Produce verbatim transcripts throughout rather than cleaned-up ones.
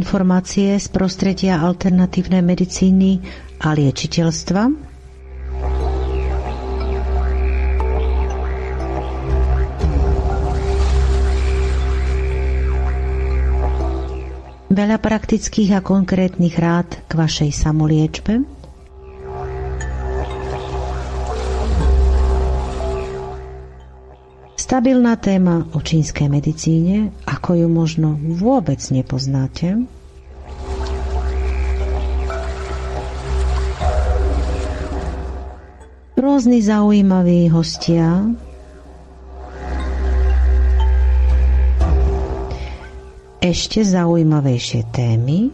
informácie z prostredia alternatívnej medicíny a liečiteľstva. Veľa praktických a konkrétnych rád k vašej samoliečbe. Stabilná téma o čínskej medicíne, ako ju možno vôbec nepoznáte. Rôzni zaujímaví hostia. Ešte zaujímavejšie témy.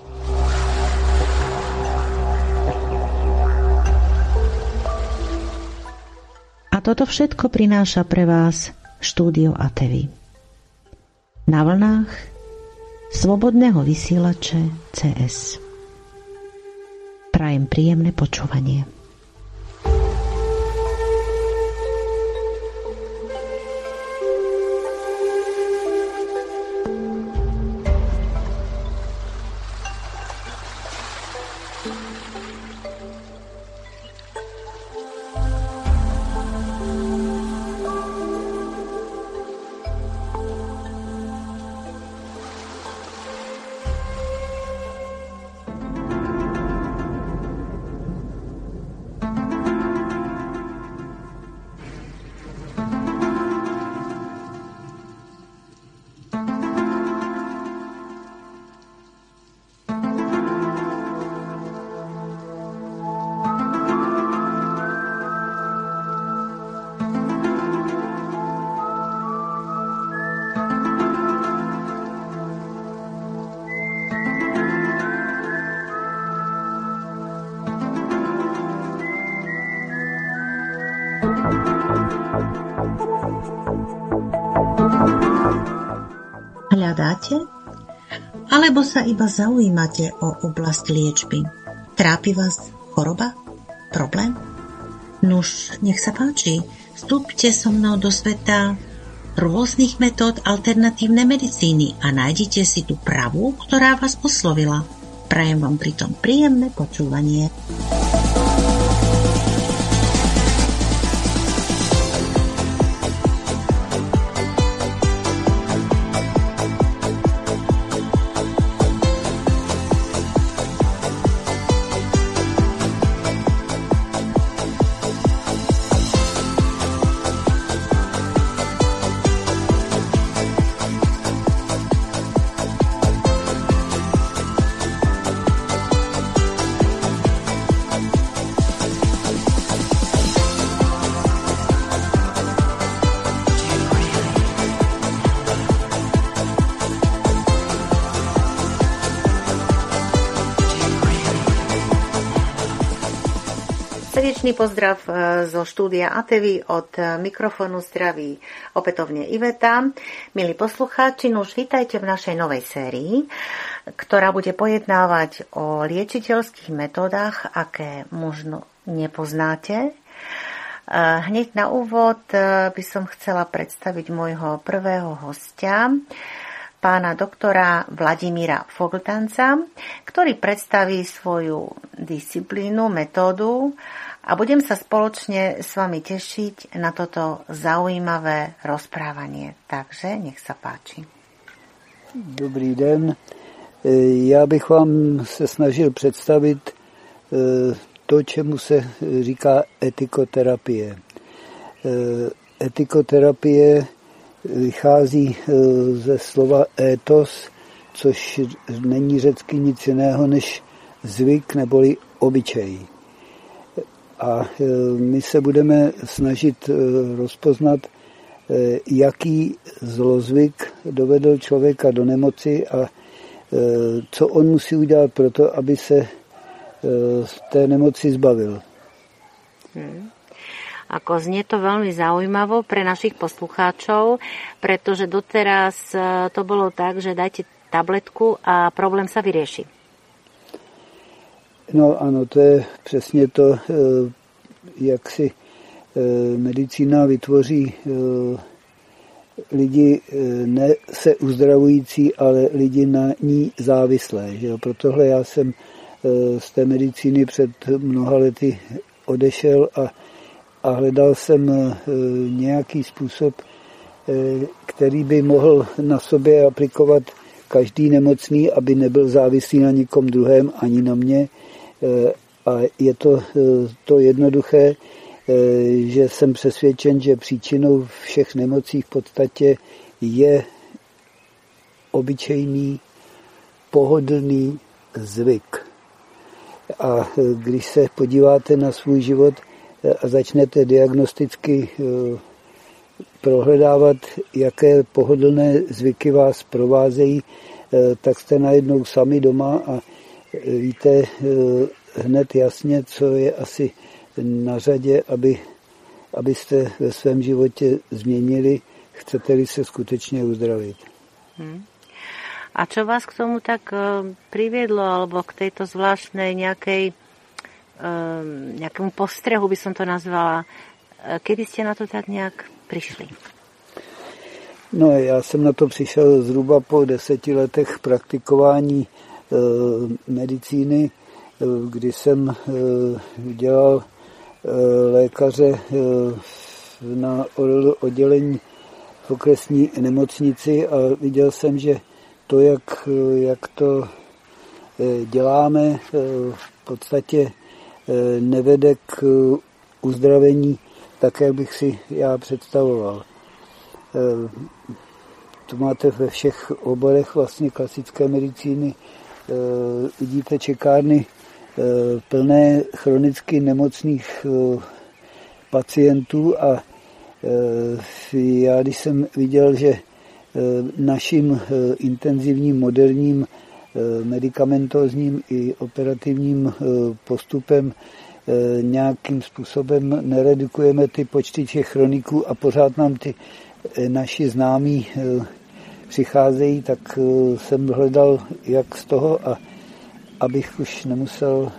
A toto všetko prináša pre vás štúdio á té vé. Na vlnách slobodného vysielače cé es. Prajem príjemné počúvanie. Hľadáte? Alebo sa iba zaujímate o oblasť liečby? Trápi vás choroba? Problém? Nuž, nech sa páči, vstúpte so mnou do sveta rôznych metód alternatívnej medicíny a nájdite si tú pravú, ktorá vás oslovila. Prajem vám pritom príjemné počúvanie. Srdečný pozdrav zo štúdia á té vé, od mikrofónu zdraví opätovne Iveta. Milí poslucháči, už vítajte v našej novej sérii, ktorá bude pojednávať o liečiteľských metódach, aké možno nepoznáte. Hneď na úvod by som chcela predstaviť môjho prvého hostia, pána doktora Vladimíra Fogltanca, ktorý predstaví svoju disciplínu, metódu a budem sa spoločne s vami tešiť na toto zaujímavé rozprávanie. Takže nech sa páči. Dobrý den. Já bych vám se snažil představit to, čemu se říká etikoterapie. Etikoterapie vychází ze slova étos, což není řecky nic jiného než zvyk neboli obyčej. A my se budeme snažit rozpoznat, jaký zlozvyk dovedl člověka do nemoci a co on musí udělat pro to, aby se z té nemoci zbavil. Hmm. Ako znie to veľmi zaujímavo pre našich poslucháčov, pretože doteraz to bolo tak, že dajte tabletku a problém sa vyrieši. No ano, to je přesně to, jak si medicína vytvoří lidi ne se uzdravující, ale lidi na ní závislé. Že? Pro tohle já jsem z té medicíny před mnoha lety odešel a, a hledal jsem nějaký způsob, který by mohl na sobě aplikovat každý nemocný, aby nebyl závislý na nikom druhém, ani na mě. A je to, to jednoduché, že jsem přesvědčen, že příčinou všech nemocí v podstatě je obyčejný, pohodlný zvyk. A když se podíváte na svůj život a začnete diagnosticky prohledávat, jaké pohodlné zvyky vás provázejí, tak jste najednou sami doma a víte hned jasně, co je asi na řadě, aby, abyste ve svém životě změnili, chcete-li se skutečně uzdravit. Hmm. A čo vás k tomu tak priviedlo, alebo k tejto zvláštnej nejakej, nejakému postrehu, by som to nazvala? Kedy ste na to tak nejak přišli? No, já jsem na to přišel zhruba po deseti letech praktikování e, medicíny, e, kdy jsem e, dělal e, lékaře e, na oddělení v okresní nemocnici a viděl jsem, že to, jak, jak to e, děláme, e, v podstatě e, nevede k uzdravení tak, jak bych si já představoval. To máte ve všech oborech vlastně klasické medicíny. Vidíte čekárny plné chronicky nemocných pacientů a já, když jsem viděl, že naším intenzivním, moderním, medikamentózním i operativním postupem nějakým způsobem neredukujeme ty počty těch chroniků a pořád nám ty naši známí přicházejí, tak jsem hledal, jak z toho, a abych už nemusel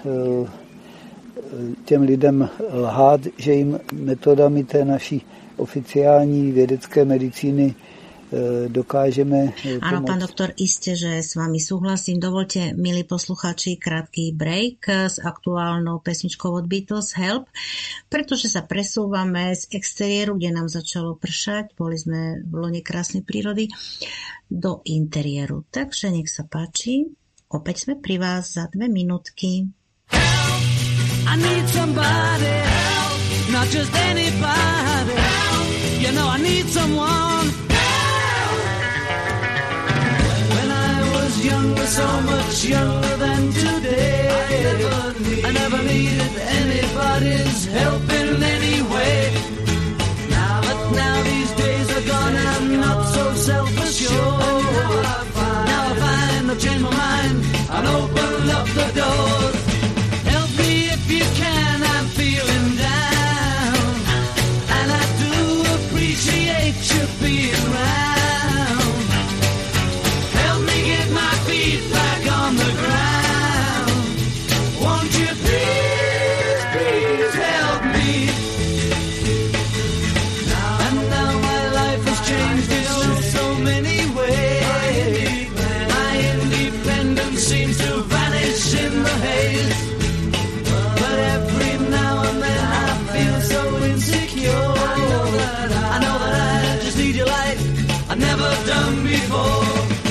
těm lidem lhát, že jim metodami té naší oficiální vědecké medicíny dokážeme pomoct. Áno, pán doktor, iste, že s vami súhlasím. Dovolte, milí poslucháči, krátky break s aktuálnou pesničkou od Beatles Help, pretože sa presúvame z exteriéru, kde nám začalo pršať, boli sme v lone krásnej prírody, do interiéru. Takže nech sa páči, opäť sme pri vás za dve minútky. Help, I need somebody, help, not just anybody, help, you know I need someone. Younger, so much younger than today. I never, need, I never needed anybody's help in any way. Now, but now these days are gone and I'm not so self-assured. Now I find, now I find I've changed my mind and opened up the doors. Help me if you can, I'm feeling down, and I do appreciate you being around. Back on the ground, won't you please, please help me? Now, and now my life has changed in oh so many ways. My independence seems to vanish in the haze. But every now and then I feel so insecure. I know that I, I, know that I just need your light I've never done before.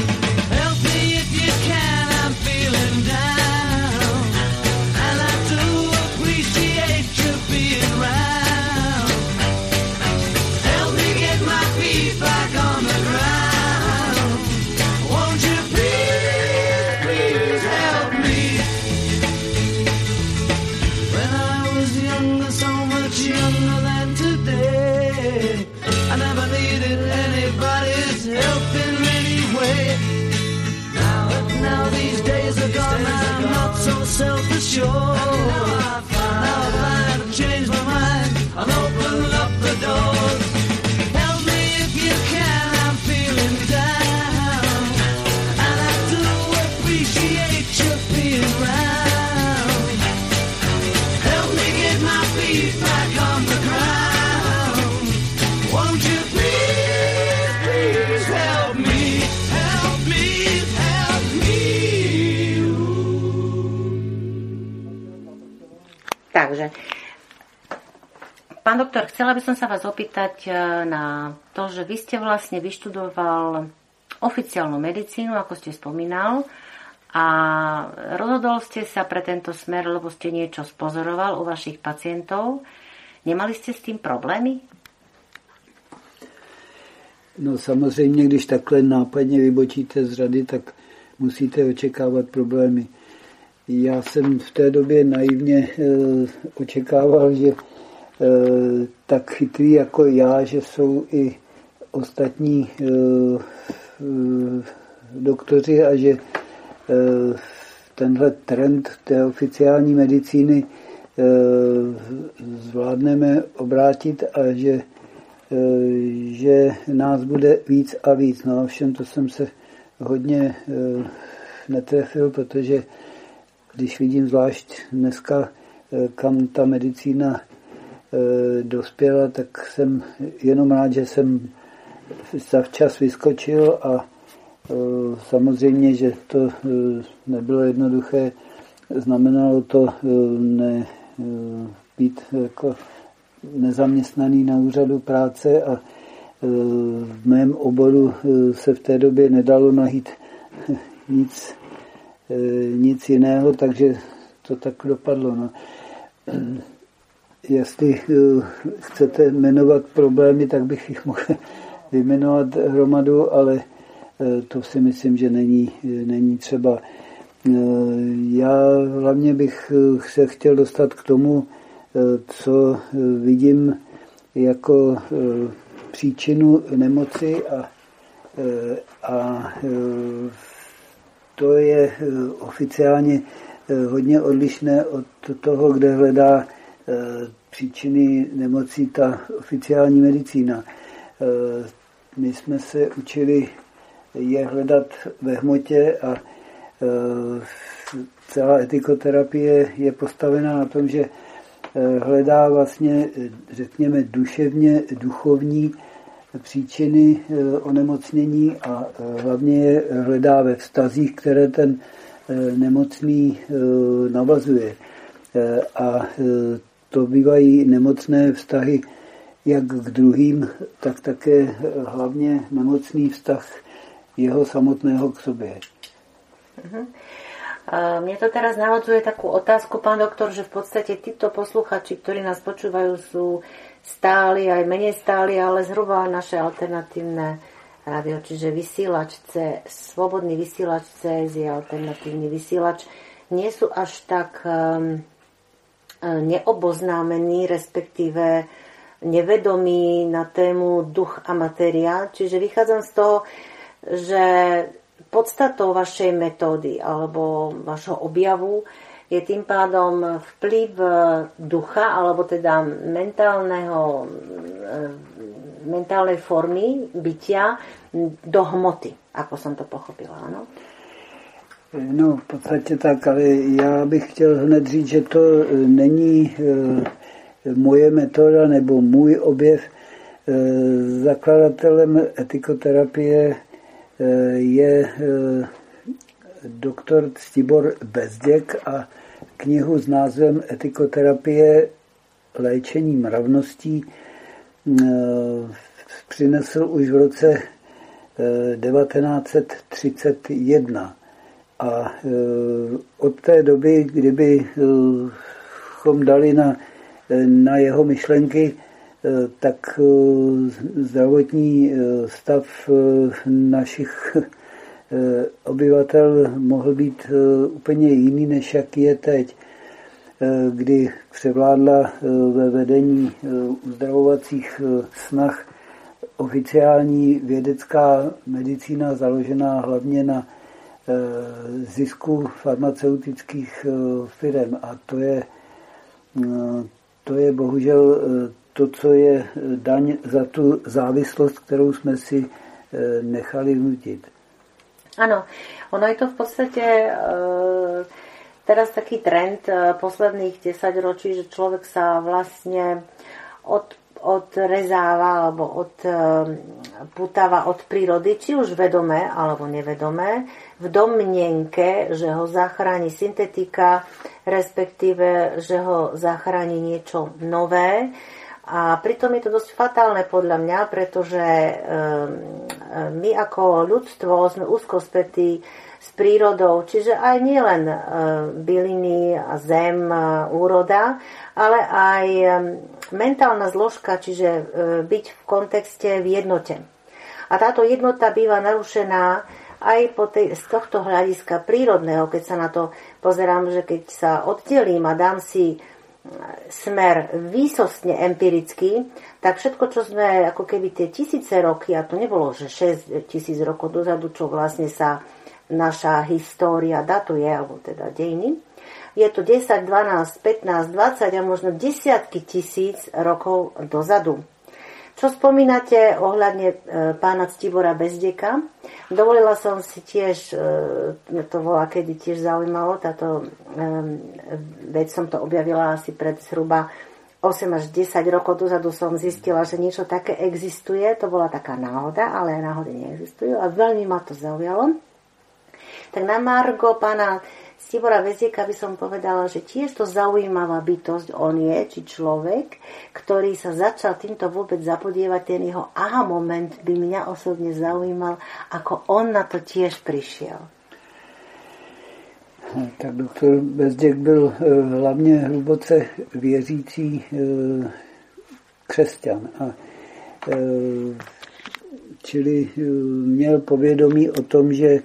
Self-assured. Now I find, now I find I've changed my mind and opened up the doors. Help me if you can, I'm feeling down, and I do appreciate you being around. Help me get my feet back on the ground. Won't you please, Takže pán doktor, chcela by som sa vás opýtať na to, že vy ste vlastne vyštudoval oficiálnu medicínu, ako ste spomínal, a rozhodol ste sa pre tento smer, lebo ste niečo spozoroval u vašich pacientov. Nemali ste s tým problémy? No samozřejmě, když takhle nápadně vybočíte z řady, tak musíte očekávat problémy. Já jsem v té době naivně e, očekával, že e, tak chytrý jako já, že jsou i ostatní e, e, doktoři a že e, tenhle trend té oficiální medicíny e, zvládneme obrátit a že že nás bude víc a víc. No ovšem to jsem se hodně netrefil, protože když vidím zvlášť dneska, kam ta medicína dospěla, tak jsem jenom rád, že jsem zavčas vyskočil a samozřejmě, že to nebylo jednoduché. Znamenalo to ne, být jako nezaměstnaný na úřadu práce a v mém oboru se v té době nedalo najít nic, nic jiného, takže to tak dopadlo. No. Jestli chcete jmenovat problémy, tak bych jich mohl vyjmenovat hromadu, ale to si myslím, že není, není třeba. Já hlavně bych se chtěl dostat k tomu, co vidím jako příčinu nemoci a, a to je oficiálně hodně odlišné od toho, kde hledá příčiny nemocí ta oficiální medicína. My jsme se učili je hledat ve hmotě a celá etikoterapie je postavena na tom, že hledá vlastně, řekněme, duševně duchovní příčiny onemocnění a hlavně je hledá ve vztazích, které ten nemocný navazuje. A to bývají nemocné vztahy jak k druhým, tak také hlavně nemocný vztah jeho samotného k sobě. Uh-huh. Mne to teraz navodzuje takú otázku, pán doktor, že v podstate títo posluchači, ktorí nás počúvajú, sú stáli, aj menej stáli, ale zhruba naše alternatívne rádio, čiže vysielač C, slobodný vysielač C S je alternatívny vysielač, nie sú až tak um, neoboznámení, respektíve nevedomí na tému duch a matéria. Čiže vychádzam z toho, že podstatou vašej metódy alebo vašho objavu je tým pádom vplyv ducha alebo teda mentálneho, mentálnej formy bytia do hmoty, ako som to pochopila, ano? No, v podstatě tak, ale já bych chtěl hned říct, že to není moje metoda nebo můj objev. Zakladatelem etikoterapie je doktor Ctibor Bezděk a knihu s názvem Etikoterapie léčení mravností přinesl už v roce devatenáct set třicet jedna. A od té doby, kdybychom dali na, na jeho myšlenky, tak zdravotní stav našich obyvatel mohl být úplně jiný, než jaký je teď, kdy převládla ve vedení uzdravovacích snah oficiální vědecká medicína založená hlavně na zisku farmaceutických firem. A to je, to je bohužel to, co je daň za tu závislost, kterou jsme si nechali vnutit. Áno, ono je to v podstate e, teraz taký trend e, posledných desať ročí, že človek sa vlastne od, odrezáva alebo odputáva od prírody, či už vedomé alebo nevedomé, v domnienke, že ho zachráni syntetika, respektíve, že ho zachráni niečo nové. A pritom je to dosť fatálne podľa mňa, pretože my ako ľudstvo sme úzko spätí s prírodou, čiže aj nielen byliny, zem, úroda, ale aj mentálna zložka, čiže byť v kontexte v jednote. A táto jednota býva narušená aj po tej, z tohto hľadiska prírodného, keď sa na to pozerám, že keď sa oddelím a dám si smer výsostne empirický, tak všetko, čo sme ako keby tie tisíce roky, a to nebolo, že šesť tisíc rokov dozadu, čo vlastne sa naša história datuje, alebo teda dejiny, je to desať, dvanásť, pätnásť, dvadsať a možno desiatky tisíc rokov dozadu. Čo spomínate ohľadne e, pána Ctibora Bezdeka? Dovolila som si tiež, e, to bola kedy tiež zaujímalo, táto e, vec som to objavila asi pred zhruba osem až desať rokov dozadu som zistila, že niečo také existuje. To bola taká náhoda, ale náhody neexistujú a veľmi ma to zaujalo. Tak na margo pána Ctibora Bezdieka by som povedala, že tiež to zaujímavá bytosť on je, či človek, ktorý sa začal týmto vôbec zapodievať, ten jeho aha moment by mňa osobne zaujímal, ako on na to tiež prišiel. Tak doktor Bezděk byl hlavně hluboce věřící křesťan. A čili měl povědomí o tom, že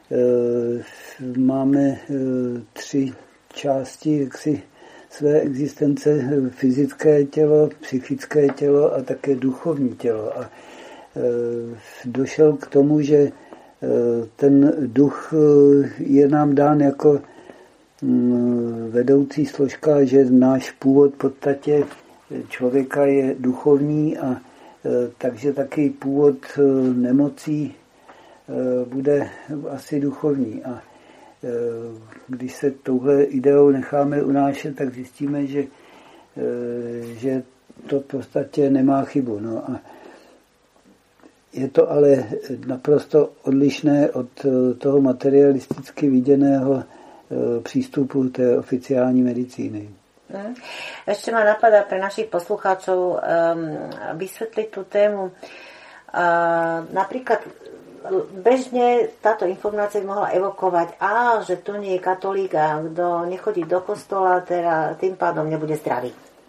máme tři části jaksi své existence, fyzické tělo, psychické tělo a také duchovní tělo. A došel k tomu, že ten duch je nám dán jako vedoucí složka, že náš původ v podstatě člověka je duchovní a takže taky původ nemocí bude asi duchovní. A když se touhle ideou necháme unášet, tak zjistíme, že, že to v podstatě nemá chybu. No a je to ale naprosto odlišné od toho materialisticky viděného přístupu té oficiální medicíny. Ešte ma napadá pre našich poslucháčov um, vysvetliť tú tému. Uh, napríklad bežne táto informácia mohla evokovať, a že to nie je katolík a kto nechodí do kostola, teda tým pádom nebude zdravý.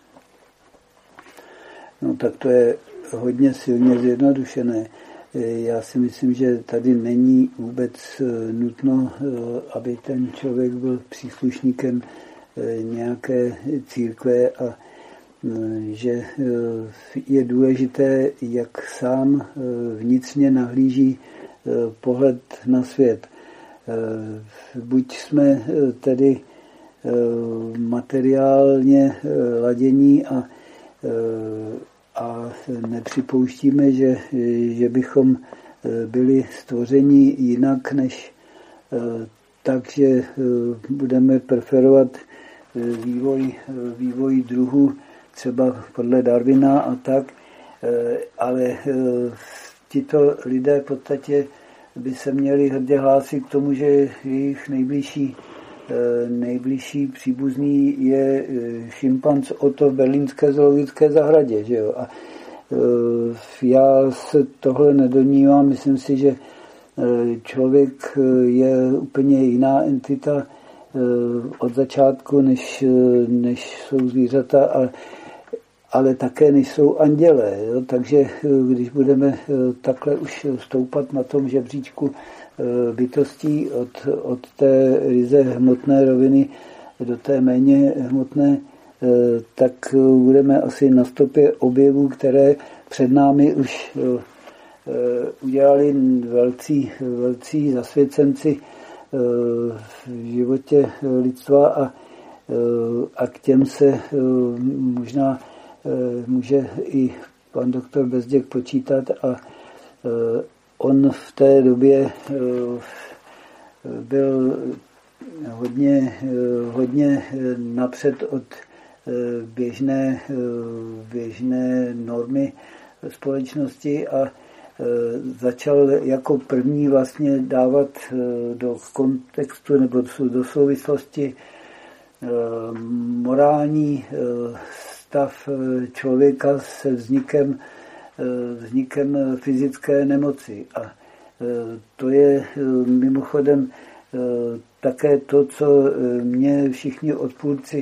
No tak to je hodně silně zjednodušené. Já si myslím, že tady není vůbec nutno, aby ten člověk byl příslušníkem nějaké církve a že je důležité, jak sám vnitřně nahlíží pohled na svět. Buď jsme tedy materiálně ladění a a nepřipouštíme, že, že bychom byli stvořeni jinak, než tak, že budeme preferovat vývoj, vývoj druhů, třeba podle Darwina a tak, ale tito lidé v podstatě by se měli hrdě hlásit k tomu, že jejich nejbližší nejbližší příbuzný je šimpanz Otto v berlínské zoologické zahradě. Že jo? A já se tohle nedomnívám. Myslím si, že člověk je úplně jiná entita od začátku, než, než jsou zvířata, a, ale také než jsou andělé. Jo? Takže když budeme takhle už stoupat na tom žebříčku bytostí od, od té ryze hmotné roviny do té méně hmotné, tak budeme asi na stopě objevů, které před námi už udělali velcí, velcí zasvěcenci v životě lidstva a, a k těm se možná může i pan doktor Bezděk počítat a on v té době byl hodně, hodně napřed od běžné, běžné normy společnosti a začal jako první vlastně dávat do kontextu nebo do souvislosti morální stav člověka se vznikem, vznikem fyzické nemoci. A to je mimochodem také to, co mě všichni odpůrci,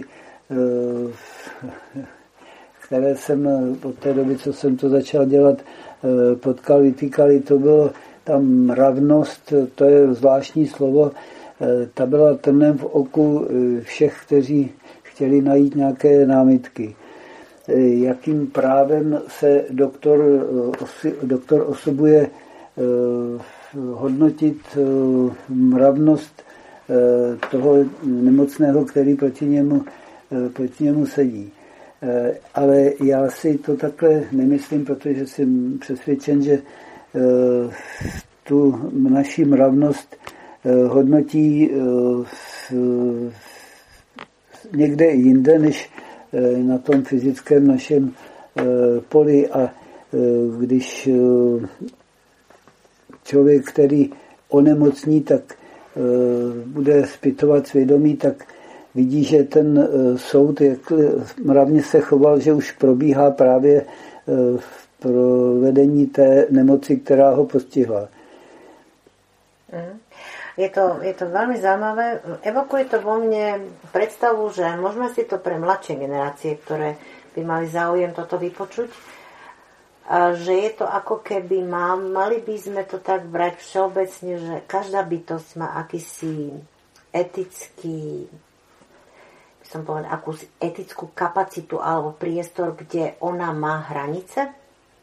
které jsem od té doby, co jsem to začal dělat, potkal, vytýkali, to bylo ta mravnost, to je zvláštní slovo, ta byla trnem v oku všech, kteří chtěli najít nějaké námitky. Jakým právem se doktor, doktor osobuje hodnotit mravnost toho nemocného, který proti němu, proti němu sedí. Ale já si to takhle nemyslím, protože jsem přesvědčen, že tu naši mravnost hodnotí někde jinde, než na tom fyzickém našem poli. A když člověk, který onemocní, tak bude zpytovat svědomí, tak vidí, že ten soud, jak mravně se choval, že už probíhá právě v provedení té nemoci, která ho postihla. Je to, je to veľmi zaujímavé. Evokuje to vo mne predstavu, že môžeme si to pre mladšie generácie, ktoré by mali záujem toto vypočuť, že je to ako keby má, mali by sme to tak brať všeobecne, že každá bytosť má akýsi etický, by som povedal, akúsi etickú kapacitu alebo priestor, kde ona má hranice?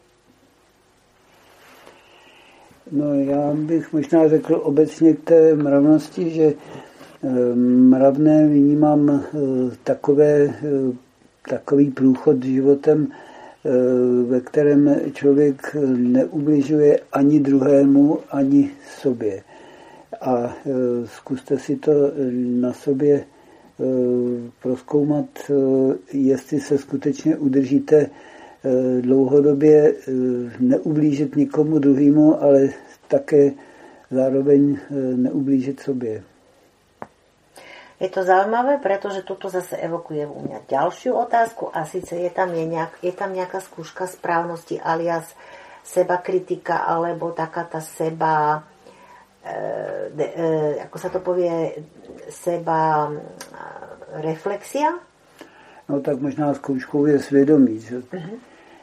No, já bych možná řekl obecně k té mravnosti, že mravné vnímám takové, takový průchod životem, ve kterém člověk neubližuje ani druhému, ani sobě. A zkuste si to na sobě prozkoumat, jestli se skutečně udržíte dlouhodobě neublížit nikomu druhému, ale také zároveň neublížit sobě. Je to zaujímavé, pretože tuto zase evokuje u mňa ďalšiu otázku a síce je tam, je nejak, je tam nejaká skúška správnosti alias seba kritika alebo taká tá seba e, de, e, ako sa to povie, seba reflexia? No tak možná zkouškou je svědomí. Že? Uh-huh.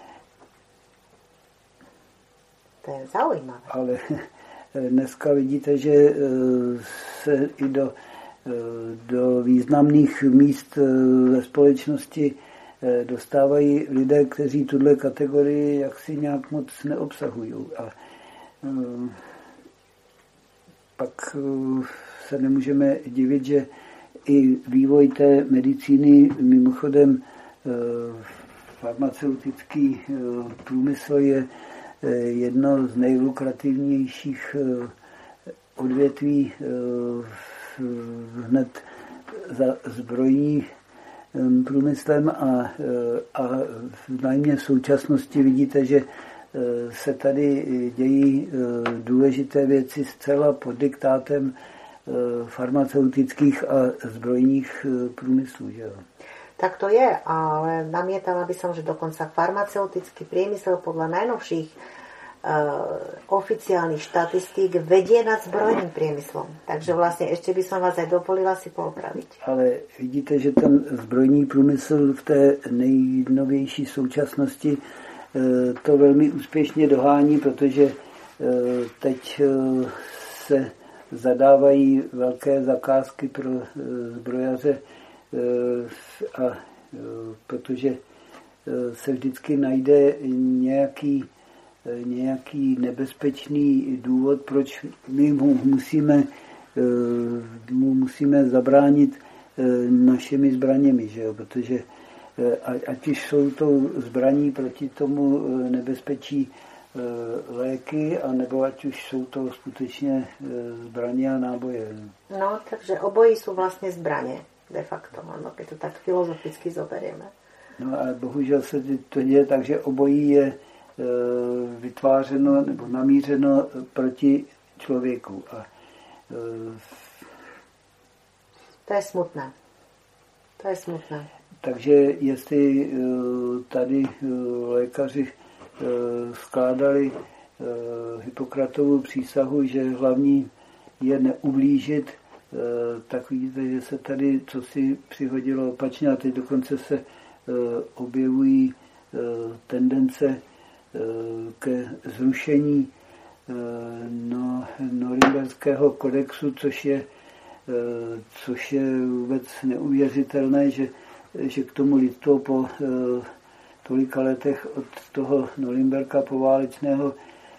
To je zaujímavé. Ale dneska vidíte, že se i do, do významných míst ve společnosti dostávají lidé, kteří tuhle kategorii jaksi nějak moc neobsahují. A pak se nemůžeme divit, že i vývoj té medicíny, mimochodem farmaceutický průmysl je jedno z nejlukrativnějších odvětví hned za zbrojní průmyslem a, a najmě v současnosti vidíte, že se tady dějí důležité věci zcela pod diktátem farmaceutických a zbrojních průmyslů. Že jo? Tak to je, ale namietala by som, že dokonca farmaceutický priemysel podľa najnovších uh, oficiálnych štatistík vedie nad zbrojným priemyslom. Takže vlastne ešte by som vás aj dovolila si poopraviť. Ale vidíte, že ten zbrojní průmysl v té nejnovější současnosti uh, to velmi úspěšně dohání, protože uh, teď uh, se zadávají velké zakázky pro uh, zbrojaře, a protože se vždycky najde nějaký, nějaký nebezpečný důvod, proč my mu musíme, mu musíme zabránit našimi zbraněmi, že jo? Protože ať už jsou to zbraní proti tomu nebezpečí léky, anebo ať už jsou to skutečně zbraně a náboje. No, takže obojí sú vlastne zbranie. de facto, ano, keď to tak filozoficky zoberieme. No ale bohužel se to děje tak, že obojí je e, vytvářeno nebo namířeno proti člověku. A, e, to je smutné. To je smutné. Takže jestli e, tady e, lékaři e, skládali e, Hippokratovu přísahu, že hlavní je neublížit, tak vidíte, že se tady co si přihodilo opačně a teď dokonce se objevují tendence ke zrušení no, Norimberského kodexu, což je, což je vůbec neuvěřitelné, že, že k tomu lidstvo po tolika letech od toho Norimberka poválečného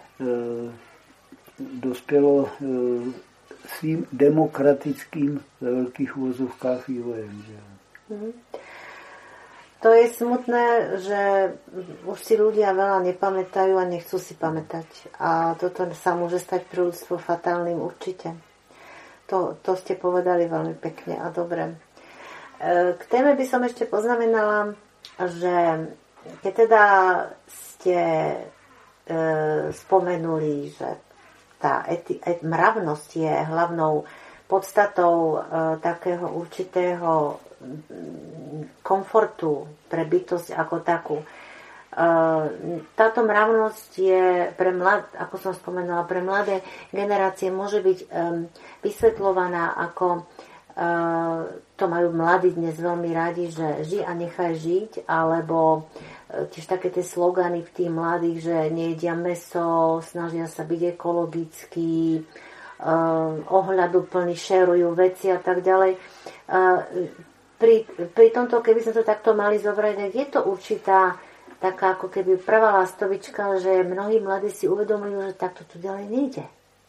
dospělo svým demokratickým ve velkých uvozovkách vývojem. Že? Mm. To je smutné, že už si ľudia veľa nepamätajú a nechcú si pamätať. A toto sa môže stať pre ľudstvo fatálnym určite. To, to ste povedali veľmi pekne a dobre. K téme by som ešte poznamenala, že keď teda ste e, spomenuli, že tá eti- et- mravnosť je hlavnou podstatou e, takého určitého komfortu pre bytosť ako takú. E, táto mravnosť je pre mlad, ako som spomenula, pre mladé generácie môže byť e, vysvetľovaná ako e, to majú mladí dnes veľmi radi, že ži a nechaj žiť, alebo tiež také tie slogany v tých mladých, že nejedia mäso, snažia sa byť ekologický, uh, ohľaduplný, šerujú veci a tak ďalej. Uh, pri, pri tomto, keby sme to takto mali zobrať, tak je to určitá taká ako keby prvá lastovička, že mnohí mladí si uvedomujú, že takto tu ďalej nejde.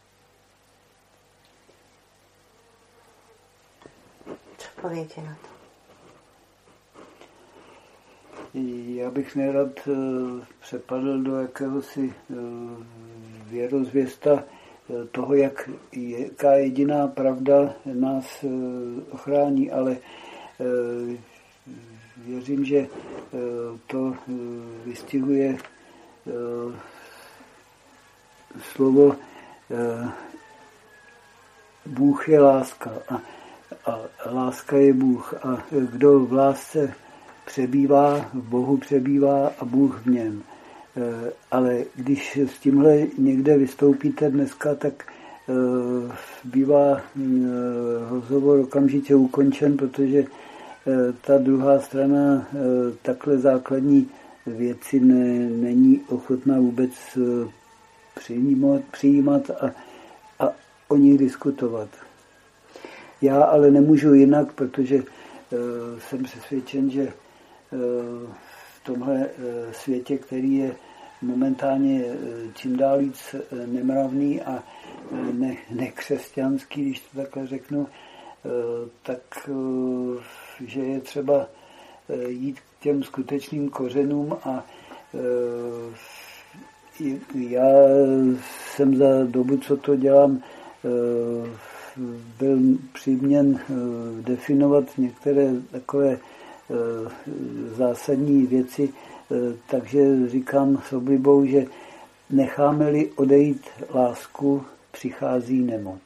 Čo poviete na to? Já bych nerad přepadl do jakéhosi věrozvěsta toho, jak, jaká jediná pravda nás ochrání, ale věřím, že to vystihuje slovo Bůh je láska a, a láska je Bůh a kdo v lásce přebývá, v Bohu přebývá a Bůh v něm. Ale když s tímhle někde vystoupíte dneska, tak bývá rozhovor okamžitě ukončen, protože ta druhá strana takhle základní věci ne, není ochotná vůbec přijímat, přijímat a, a o nich diskutovat. Já ale nemůžu jinak, protože jsem přesvědčen, že v tomhle světě, který je momentálně čím dál víc nemravný a ne, nekřesťanský, když to takhle řeknu, tak že je třeba jít k těm skutečným kořenům a já jsem za dobu, co to dělám, byl přiměn definovat některé takové zásadní věci, takže říkám s oblibou, že necháme-li odejít lásku, přichází nemoc.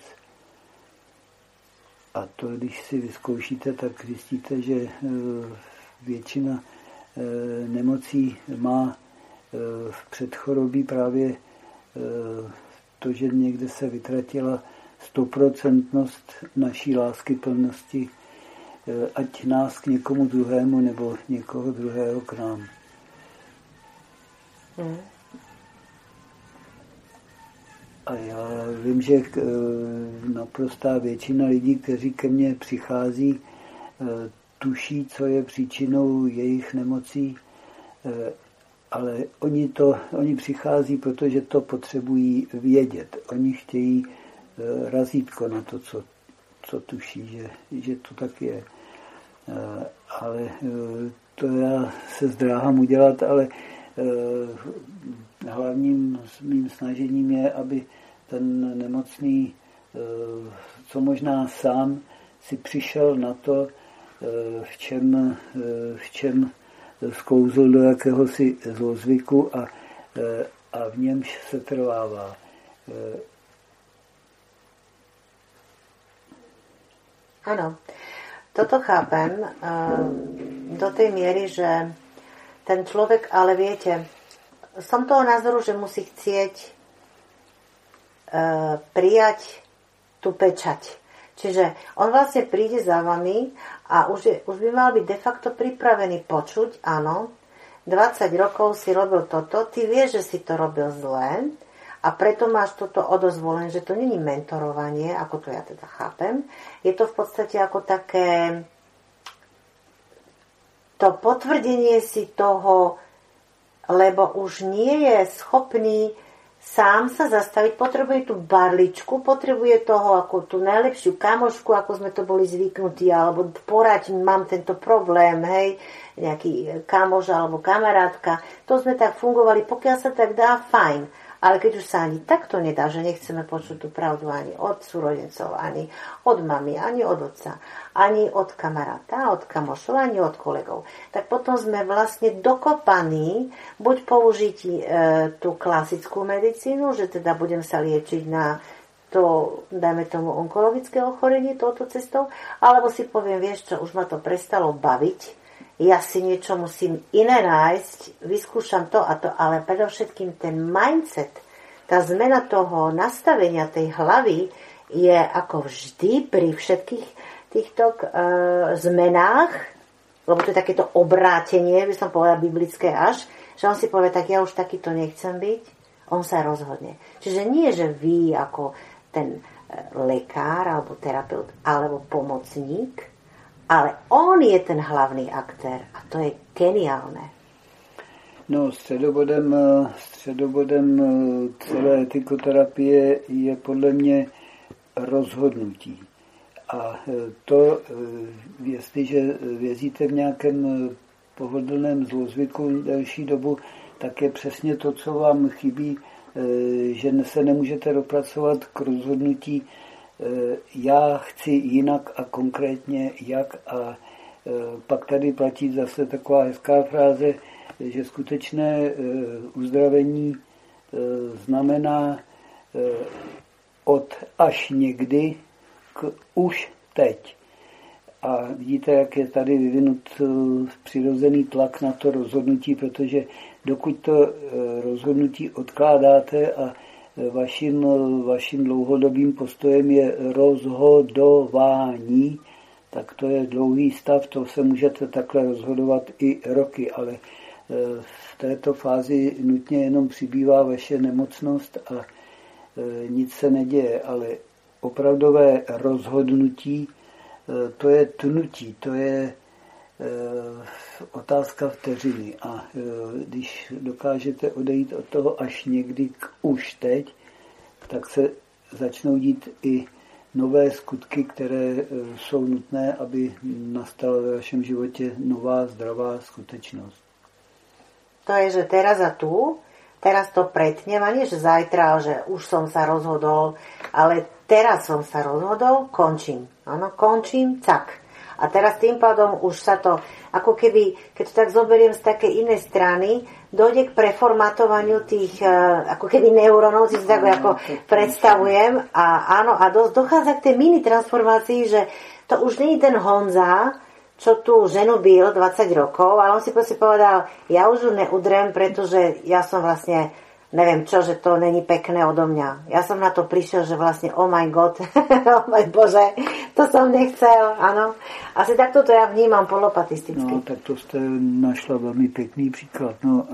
A to, když si vyzkoušíte, tak zjistíte, že většina nemocí má v předchorobí právě to, že někde se vytratila stoprocentnost naší láskyplnosti, ať nás k někomu druhému nebo někoho druhého k nám. Mm. A já vím, že naprostá většina lidí, kteří ke mně přichází, tuší, co je příčinou jejich nemocí, ale oni, to, oni přichází, protože to potřebují vědět. Oni chtějí razítko na to, co, co tuší, že, že to tak je. Ale to já se zdráhám udělat, ale hlavním mým snažením je, aby ten nemocný co možná sám si přišel na to, v čem, v čem sklouzl do jakéhosi zlozvyku a, a v němž se trvává. Áno, toto chápem do tej miery, že ten človek, ale viete, som toho názoru, že musí chcieť prijať tú pečať. Čiže on vlastne príde za vami a už, je, už by mal byť de facto pripravený počuť, áno, dvadsať rokov si robil toto, ty vieš, že si to robil zle a preto máš toto odozvolené, že to není mentorovanie, ako to ja teda chápem. Je to v podstate ako také to potvrdenie si toho, lebo už nie je schopný sám sa zastaviť, potrebuje tú barličku, potrebuje toho ako tú najlepšiu kamošku, ako sme to boli zvyknutí, alebo porať, mám tento problém, hej, nejaký kamoš alebo kamarátka. To sme tak fungovali, pokiaľ sa tak dá, fajn. Ale keď už sa ani takto nedá, že nechceme počuť tú pravdu ani od súrodencov, ani od mami, ani od otca, ani od kamaráta, od kamošov, ani od kolegov, tak potom sme vlastne dokopaní buď použiť e, tú klasickú medicínu, že teda budem sa liečiť na to, dajme tomu, onkologické ochorenie touto cestou, alebo si poviem, vieš čo, už ma to prestalo baviť, ja si niečo musím iné nájsť, vyskúšam to a to, ale predovšetkým ten mindset, tá zmena toho nastavenia tej hlavy je ako vždy pri všetkých týchto e, zmenách, lebo to je takéto obrátenie, by som povedala biblické až, že on si povie, tak ja už takýto nechcem byť, on sa rozhodne. Čiže nie, že vy ako ten lekár alebo terapeut alebo pomocník, ale on je ten hlavný aktér a to je geniálne. No, středobodem, středobodem celé etikoterapie je podle mě rozhodnutí. A to, jestliže vězíte v nějakém pohodlném zlozvyku delší dobu, tak je přesně to, co vám chybí, že se nemůžete dopracovat k rozhodnutí já chci jinak a konkrétně jak a pak tady platí zase taková hezká fráze, že skutečné uzdravení znamená od až někdy k už teď. A vidíte, jak je tady vyvinut přirozený tlak na to rozhodnutí, protože dokud to rozhodnutí odkládáte a Vaším, vaším dlouhodobým postojem je rozhodování, tak to je dlouhý stav, to se můžete takhle rozhodovat i roky, ale v této fázi nutně jenom přibývá vaše nemocnost a nic se neděje, ale opravdové rozhodnutí, to je tnutí, to je otázka vteřiny a když dokážete odejít od toho až někdy k už teď, tak se začnou dít i nové skutky, které jsou nutné, aby nastala ve vašem životě nová zdravá skutečnost. To je, že teraz a tu, teraz to pretnem, a nie, že zajtra, že už som sa rozhodol, ale teraz som sa rozhodol, končím. Áno, končím, cak. A teraz tým pádom už sa to, ako keby, keď to tak zoberiem z takej inej strany, dojde k preformatovaniu tých, ako keby neurónov, si tak ako predstavujem. A áno, a dosť dochádza k tej mini transformácii, že to už nie je ten Honza, čo tú ženu bil dvadsať rokov, ale on si proste povedal, ja už ju neudrem, pretože ja som vlastne neviem čo, že to není pekné odo mňa. Ja som na to prišiel, že vlastne oh my god, oh my bože, to som nechcel, áno. Asi takto to ja vnímam polopatisticky. No, tak to ste našla veľmi pekný príklad. No.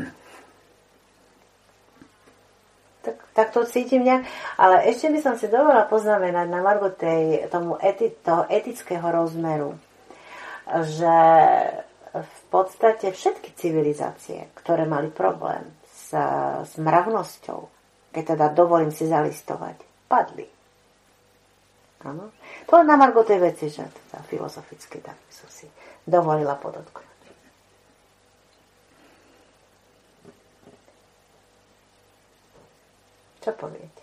Tak, tak to cítim nejak. Ale ešte by som si dovolila poznamenať na margo tej, tomu eti, toho etického rozmeru, že v podstate všetky civilizácie, ktoré mali problém s, s mravnosťou, keď teda dovolím si zalistovať, padli. Áno. To na margo tej veci, že teda filozoficky tak som si dovolila podotknúť. Čo poviete?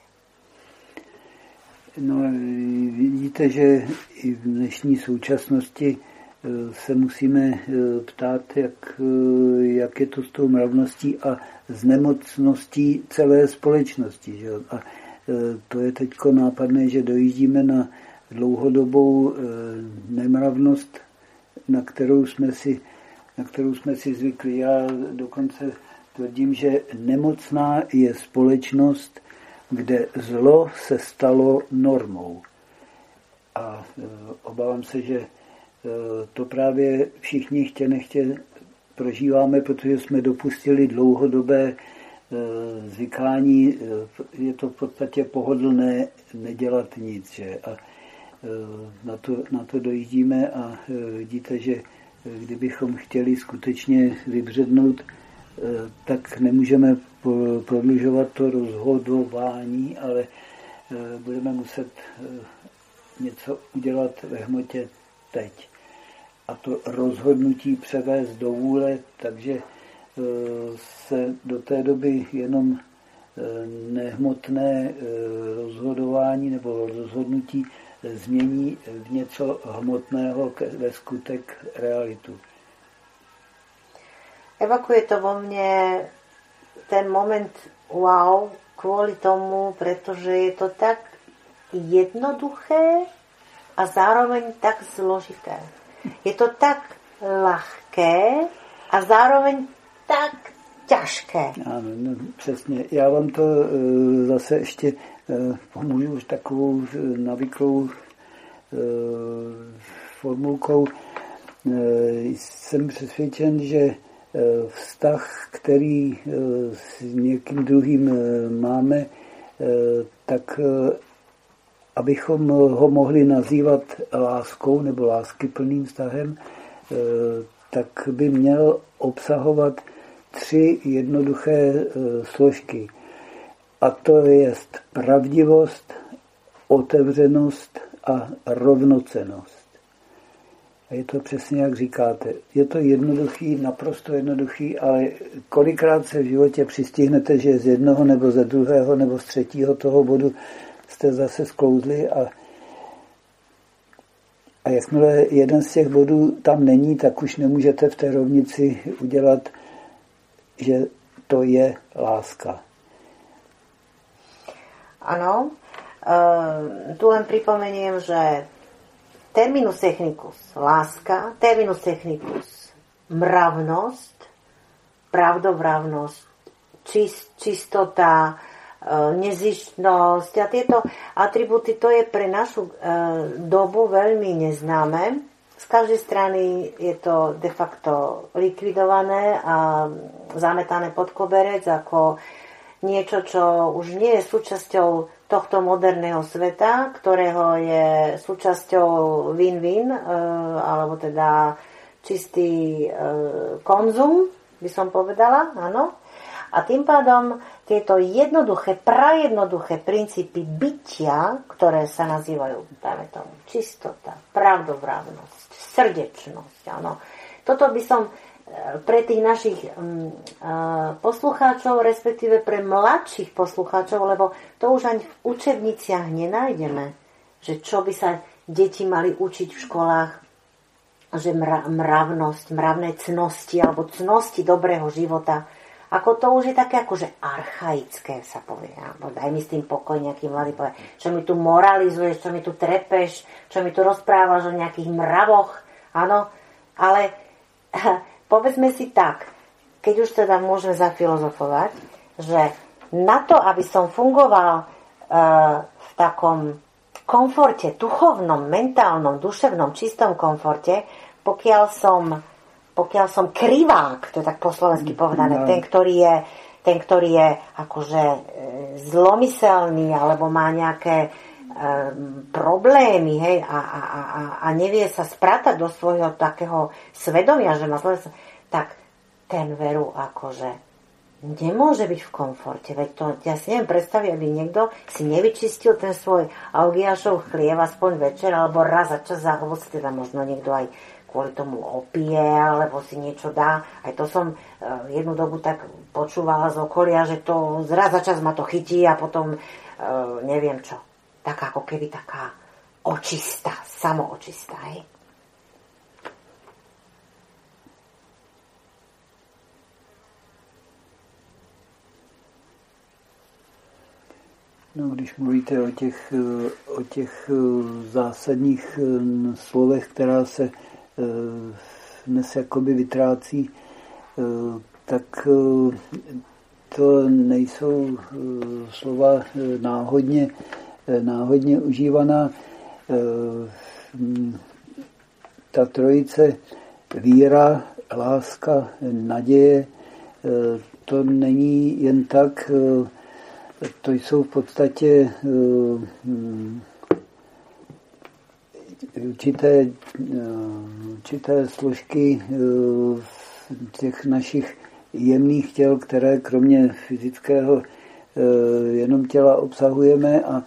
No, vidíte, že i v dnešní současnosti se musíme ptát, jak, jak je to s tou mravností a s nemocností celé společnosti. Že? A to je teď nápadné, že dojíždíme na dlouhodobou nemravnost, na kterou jsme si, na kterou jsme si zvykli. Já dokonce tvrdím, že nemocná je společnost, kde zlo se stalo normou. A obávám se, že to právě všichni chtě nechtě prožíváme, protože jsme dopustili dlouhodobé zvykání. Je to v podstatě pohodlné nedělat nic. Že? A na to, na to dojíždíme a vidíte, že kdybychom chtěli skutečně vybřednout, tak nemůžeme prodlužovat to rozhodování, ale budeme muset něco udělat ve hmotě teď. A to rozhodnutí převést do vůle, takže se do té doby jenom nehmotné rozhodování nebo rozhodnutí změní v něco hmotného, ve skutek realitu. Evakuje to vo mne ten moment wow kvôli tomu, pretože je to tak jednoduché a zároveň tak zložité. Je to tak ľahké a zároveň tak ťažké. Ano, no, přesně. Já vám to e, zase ještě e, pomůžu už takovou navyklou e, formulkou. E, jsem přesvědčen, že vztah, který s někým druhým máme, tak abychom ho mohli nazývat láskou nebo láskyplným vztahem, tak by měl obsahovat tři jednoduché složky. A to je pravdivost, otevřenost a rovnocennost. A je to přesně, jak říkáte. Je to jednoduchý, naprosto jednoduchý, ale kolikrát se v životě přistihnete, že z jednoho nebo ze druhého nebo z třetího toho bodu jste zase sklouzli a, a jakmile jeden z těch bodů tam není, tak už nemůžete v té rovnici udělat, že to je láska. Áno. Uh, tu len pripomeniem, že terminus technicus láska, terminus technicus mravnosť, pravdovravnosť, čist, čistota, nezištnosť a tieto atribúty, to je pre našu dobu veľmi neznáme. Z každej strany je to de facto likvidované a zametané pod koberec ako niečo, čo už nie je súčasťou tohto moderného sveta, ktorého je súčasťou win-win, alebo teda čistý konzum, by som povedala, áno. A tým pádom tieto jednoduché, prajednoduché princípy bytia, ktoré sa nazývajú, dáme tomu, čistota, pravdovravnosť, srdečnosť, áno. Toto by som pre tých našich um, uh, poslucháčov, respektíve pre mladších poslucháčov, lebo to už ani v učebniciach nenájdeme, že čo by sa deti mali učiť v školách, že mra, mravnosť, mravné cnosti alebo cnosti dobrého života, ako to už je také akože archaické, sa povie. Alebo daj mi s tým pokoj, nejaký mladý povie, čo mi tu moralizuješ, čo mi tu trepeš, čo mi tu rozprávaš o nejakých mravoch, áno, ale povedzme si tak, keď už teda môžeme zafilozofovať, že na to, aby som fungoval e, v takom komforte, duchovnom, mentálnom, duševnom, čistom komforte, pokiaľ som, pokiaľ som krivák, to je tak po slovensky povedané, no. ten, ktorý je, ten, ktorý je akože e, zlomyselný, alebo má nejaké e, problémy, hej, a, a, a, a nevie sa spratať do svojho takého svedomia, že má zle, tak ten veru akože nemôže byť v komforte. Veď to, ja si neviem predstaviť, aby niekto si nevyčistil ten svoj augiašov chlieb aspoň večer, alebo raz za čas, alebo si teda možno niekto aj kvôli tomu opije, alebo si niečo dá. Aj to som uh, jednu dobu tak počúvala z okolia, že to raz za čas ma to chytí a potom uh, neviem čo. Tak ako keby taká očistá, samoočistá, hej. No, když mluvíte o těch, o těch zásadních slovech, která se dnes jakoby vytrácí, tak to nejsou slova náhodně, náhodně užívaná. Ta trojice víra, láska, naděje, to není jen tak, to jsou v podstatě určité, určité složky těch našich jemných těl, které kromě fyzického jenom těla obsahujeme, a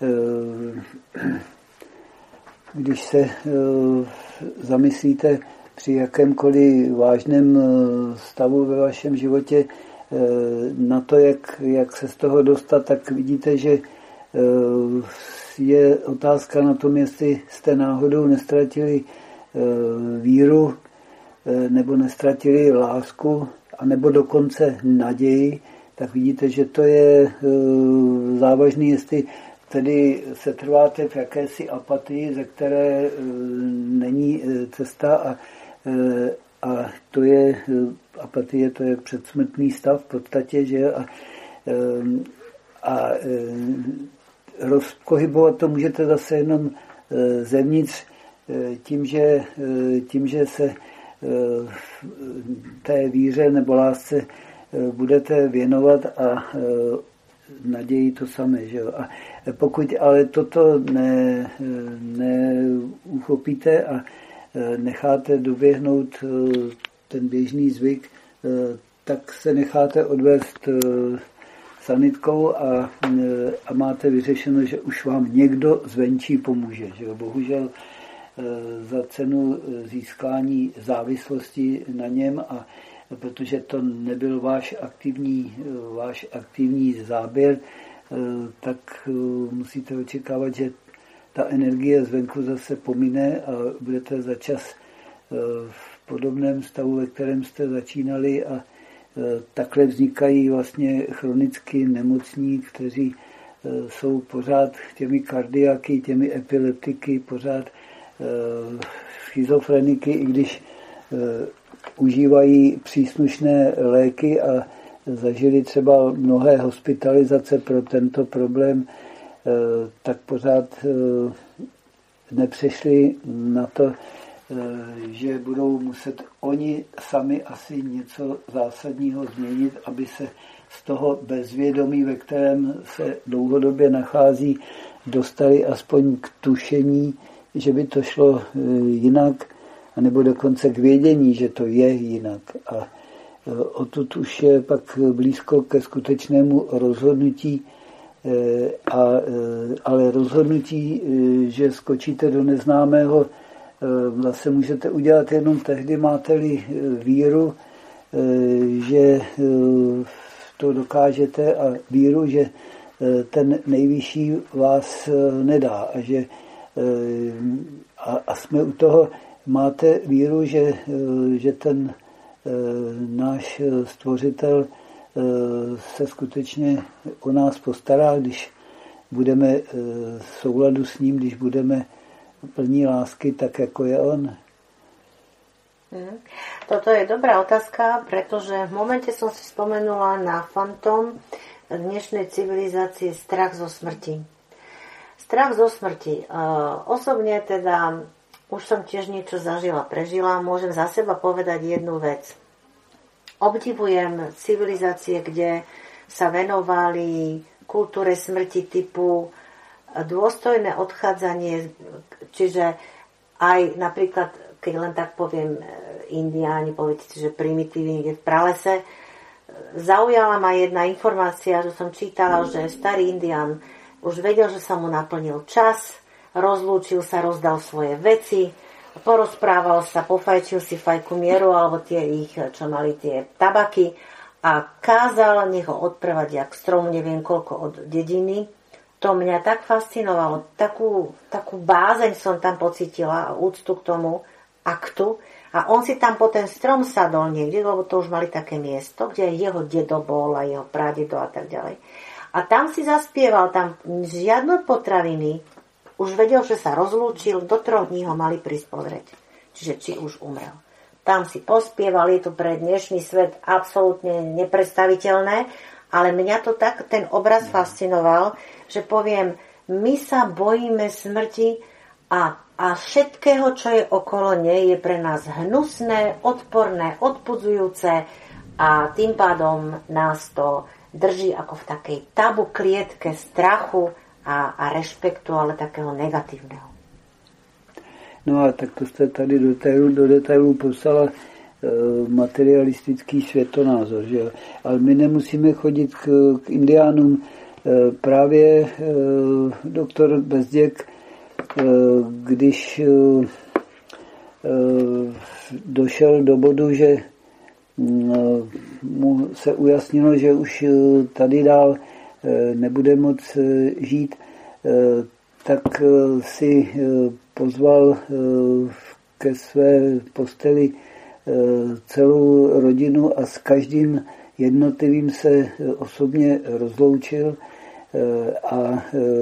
když se zamyslíte při jakémkoliv vážném stavu ve vašem životě na to, jak, jak se z toho dostat, tak vidíte, že je otázka na tom, jestli jste náhodou nestratili víru nebo nestratili lásku, anebo dokonce naději, tak vidíte, že to je závažný, jestli tedy se trváte v jakési apatii, ze které není cesta, a, a to je apatie, to je předsmrtný stav v podstatě, že a, a rozpohybovat to můžete zase jenom zevnitř tím, že, tím, že se té víře nebo lásce budete věnovat, a naději to samé. Že jo? A pokud ale toto ne, neuchopíte a necháte doběhnout ten běžný zvyk, tak se necháte odvést sanitkou a, a máte vyřešeno, že už vám někdo zvenčí pomůže. Že jo? Bohužel za cenu získání závislosti na něm, a protože to nebyl váš aktivní, váš aktivní záběr, tak musíte očekávat, že ta energie zvenku zase pomine a budete za čas v podobném stavu, ve kterém jste začínali, a takhle vznikají vlastně chronicky nemocní, kteří jsou pořád těmi kardiaky, těmi epileptiky, pořád schizofreniky, i když užívají příslušné léky a zažili třeba mnohé hospitalizace pro tento problém, tak pořád nepřešli na to, že budou muset oni sami asi něco zásadního změnit, aby se z toho bezvědomí, ve kterém se dlouhodobě nachází, dostali aspoň k tušení, že by to šlo jinak, anebo dokonce k vědění, že to je jinak. A odtud už je pak blízko ke skutečnému rozhodnutí, a, ale rozhodnutí, že skočíte do neznámého, vlastně můžete udělat jenom tehdy, máte-li víru, že to dokážete, a víru, že ten nejvyšší vás nedá, a že a, a jsme u toho, máte víru, že, že ten náš stvořitel se skutečně o nás postará, když budeme v souladu s ním, když budeme plní lásky, tak jako je on. Hmm. Toto je dobrá otázka, pretože v momente som si spomenula na fantom dnešnej civilizácie strach zo smrti. Strach zo smrti. Osobne teda už som tiež niečo zažila, prežila. Môžem za seba povedať jednu vec. Obdivujem civilizácie, kde sa venovali kultúre smrti typu dôstojné odchádzanie, čiže aj napríklad, keď len tak poviem, Indiáni, povedzte, že primitívne niekde v pralese. Zaujala ma jedna informácia, že som čítala, že starý Indián už vedel, že sa mu naplnil čas, rozlúčil sa, rozdal svoje veci, porozprával sa, pofajčil si fajku mieru alebo tie ich, čo mali tie tabaky, a kázal, nech ho odprevať jak strom, neviem koľko od dediny. To mňa tak fascinovalo, takú, takú bázeň som tam pocítila a úctu k tomu aktu. A on si tam po ten strom sadol niekde, lebo to už mali také miesto, kde jeho dedo bol a jeho pradedo a tak ďalej. A tam si zaspieval, tam žiadne potraviny. Už vedel, že sa rozlúčil, do troch dní ho mali prísť pozrieť. Čiže či už umrel. Tam si pospieval, je to pre dnešný svet absolútne nepredstaviteľné, ale mňa to tak, ten obraz fascinoval, že poviem, my sa bojíme smrti a, a všetkého, čo je okolo nej, je pre nás hnusné, odporné, odpudzujúce a tým pádom nás to drží ako v takej tabu klietke strachu a, a rešpektu, ale takého negatívneho. No a tak to jste tady do detailu, do detailu popsala e, materialistický světonázor. Že? Ale my nemusíme chodit k, k indiánům. E, právě e, doktor Bezděk, e, když e, došel do bodu, že e, mu se ujasnilo, že už tady dál e, nebude moc e, žít, e, tak e, si e, pozval ke své posteli celou rodinu a s každým jednotlivým se osobně rozloučil a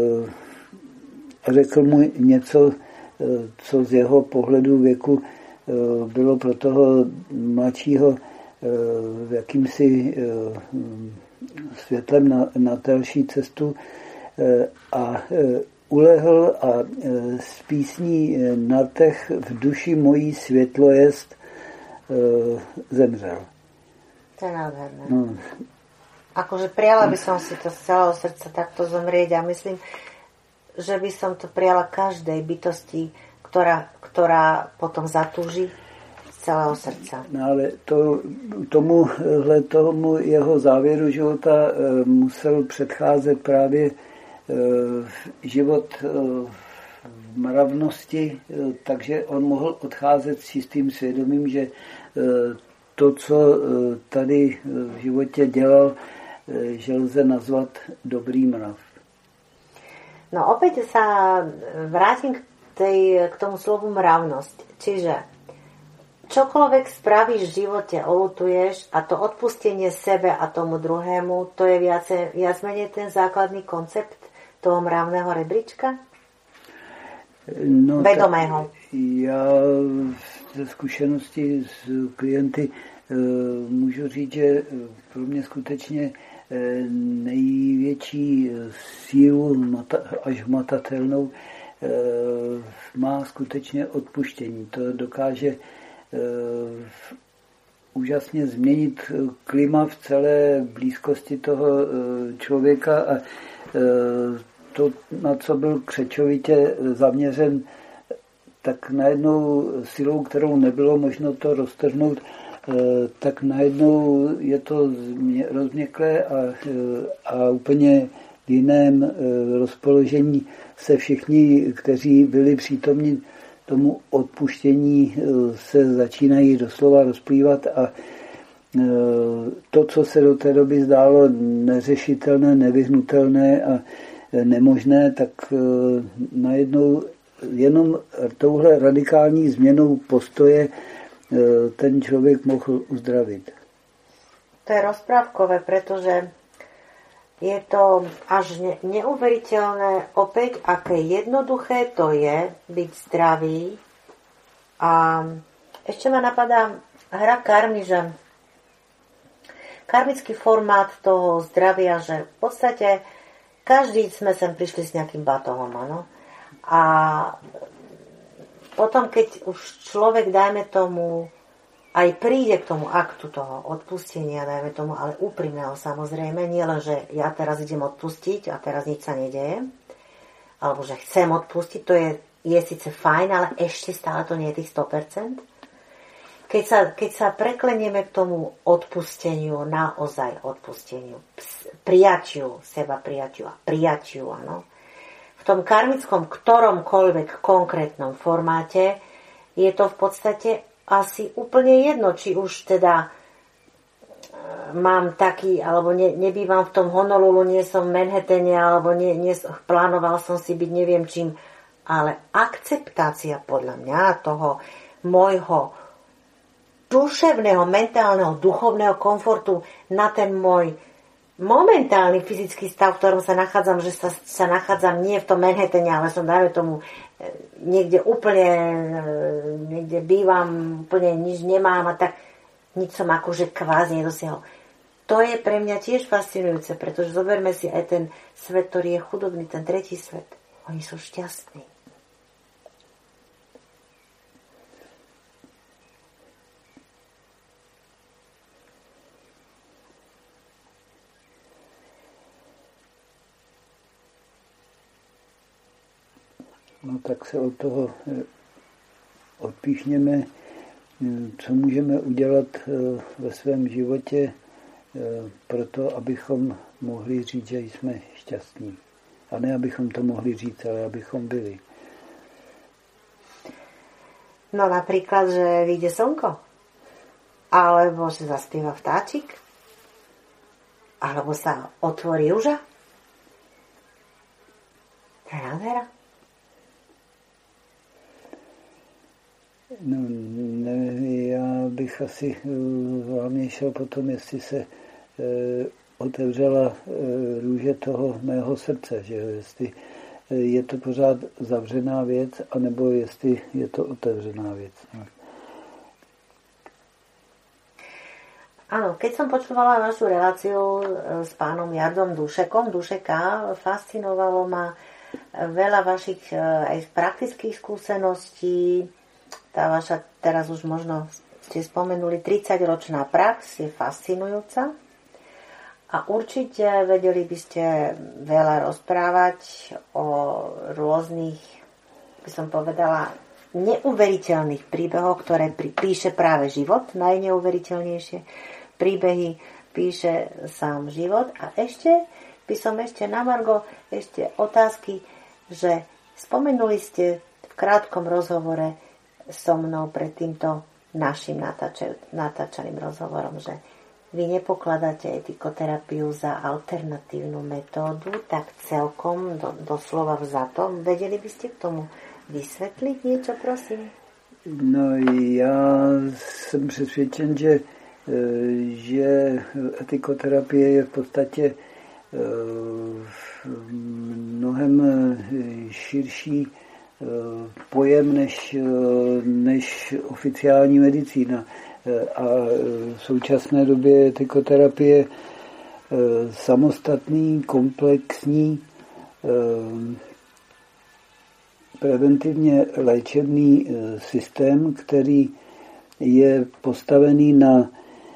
řekl mu něco, co z jeho pohledu věku bylo pro toho mladšího jakýmsi světlem na, na další cestu a ulehl a z písní Natech v duši mojí světlo jest zemřel. To je nádherné. No. Akože prijala by som si to z celého srdca takto zomrieť a myslím, že by som to prijala každej bytosti, ktorá, ktorá potom zatúži z celého srdca. No ale to, tomu, tomu jeho závěru života musel předcházet právě život v mravnosti, takže on mohl odcházet s čistým svědomím, že to, co tady v životě dělal, že lze nazvat dobrý mrav. No opäť sa vrátim k, tej, k tomu slovu mravnosť. Čiže čokoľvek spravíš v živote, oľutuješ a to odpustenie sebe a tomu druhému, to je viac, viac menej ten základný koncept toho mravného rebríčka? No, vedomého. Já ze zkušenosti s klienty e, můžu říct, že pro mě skutečně e, největší sílu mata, až hmatatelnou e, má skutečně odpuštění. To dokáže e, úžasně změnit klima v celé blízkosti toho e, člověka a e, to, na co byl křečovitě zaměřen, tak najednou silou, kterou nebylo možno to roztrhnout, tak najednou je to rozměklé a, a úplně v jiném rozpoložení se všichni, kteří byli přítomni tomu odpuštění, se začínají doslova rozplývat a to, co se do té doby zdálo neřešitelné, nevyhnutelné a nemožné, tak najednou jenom touhle radikální změnou postoje ten člověk mohl uzdravit. To je rozprávkové, pretože je to až neuveriteľné opäť, aké jednoduché to je byť zdravý. A ešte ma napadá hra karmy, že karmický formát toho zdravia, že v podstate každý sme sem prišli s nejakým batohom, áno. A potom, keď už človek, dajme tomu, aj príde k tomu aktu toho odpustenia, dajme tomu, ale úprimného samozrejme, nie len, že ja teraz idem odpustiť a teraz nič sa nedeje, alebo že chcem odpustiť, to je, je síce fajn, ale ešte stále to nie je tých sto percent. Keď sa, keď sa preklenieme k tomu odpusteniu, naozaj odpusteniu, prijatiu, seba prijatiu a prijatiu, áno. V tom karmickom ktoromkoľvek konkrétnom formáte je to v podstate asi úplne jedno, či už teda mám taký, alebo ne, nebývam v tom Honolulu, nie som v Manhattane, alebo nie, nie, plánoval som si byť neviem čím, ale akceptácia podľa mňa toho môjho duševného, mentálneho, duchovného komfortu na ten môj momentálny fyzický stav, v ktorom sa nachádzam, že sa, sa nachádzam nie v tom Manhattane, ale som, dajme tomu, niekde úplne, niekde bývam, úplne nič nemám a tak nič som akože kvázi nedosiahol. To je pre mňa tiež fascinujúce, pretože zoberme si aj ten svet, ktorý je chudobný, ten tretí svet. Oni sú šťastní. No tak se od toho odpíchněme, co můžeme udělat ve svém životě proto, abychom mohli říct, že jsme šťastní. A ne, abychom to mohli říct, ale abychom byli. No napríklad, že vyjde slnko. Alebo že zaspieva vtáčik. Alebo sa otvorí ruža. To je nádhera. No, ne, já bych asi hlavně šel potom, jestli se e, otevřela e, růže toho mého srdce, že jestli e, je to pořád zavřená věc, anebo jestli je to otevřená věc. No. Áno, keď som počúvala vašu reláciu s pánom Jardom Dušekom, Dušeka, fascinovalo ma veľa vašich aj praktických skúseností. Tá vaša, teraz už možno ste spomenuli, tridsaťročná prax je fascinujúca a určite vedeli by ste veľa rozprávať o rôznych, by som povedala, neuveriteľných príbehoch, ktoré píše práve život, najneuveriteľnejšie príbehy píše sám život. A ešte by som ešte na margo ešte otázky, že spomenuli ste v krátkom rozhovore so mnou pred týmto našim natáčaným rozhovorom, že vy nepokladáte etikoterapiu za alternatívnu metódu, tak celkom do, doslova vzato. Vedeli by ste k tomu vysvetliť niečo, prosím? No, já jsem přesvědčen, že, že etikoterapie je v podstatě mnohem širší pojem než, než oficiální medicína. A v současné době je etikoterapie samostatný, komplexní, preventivně léčebný systém, který je postavený na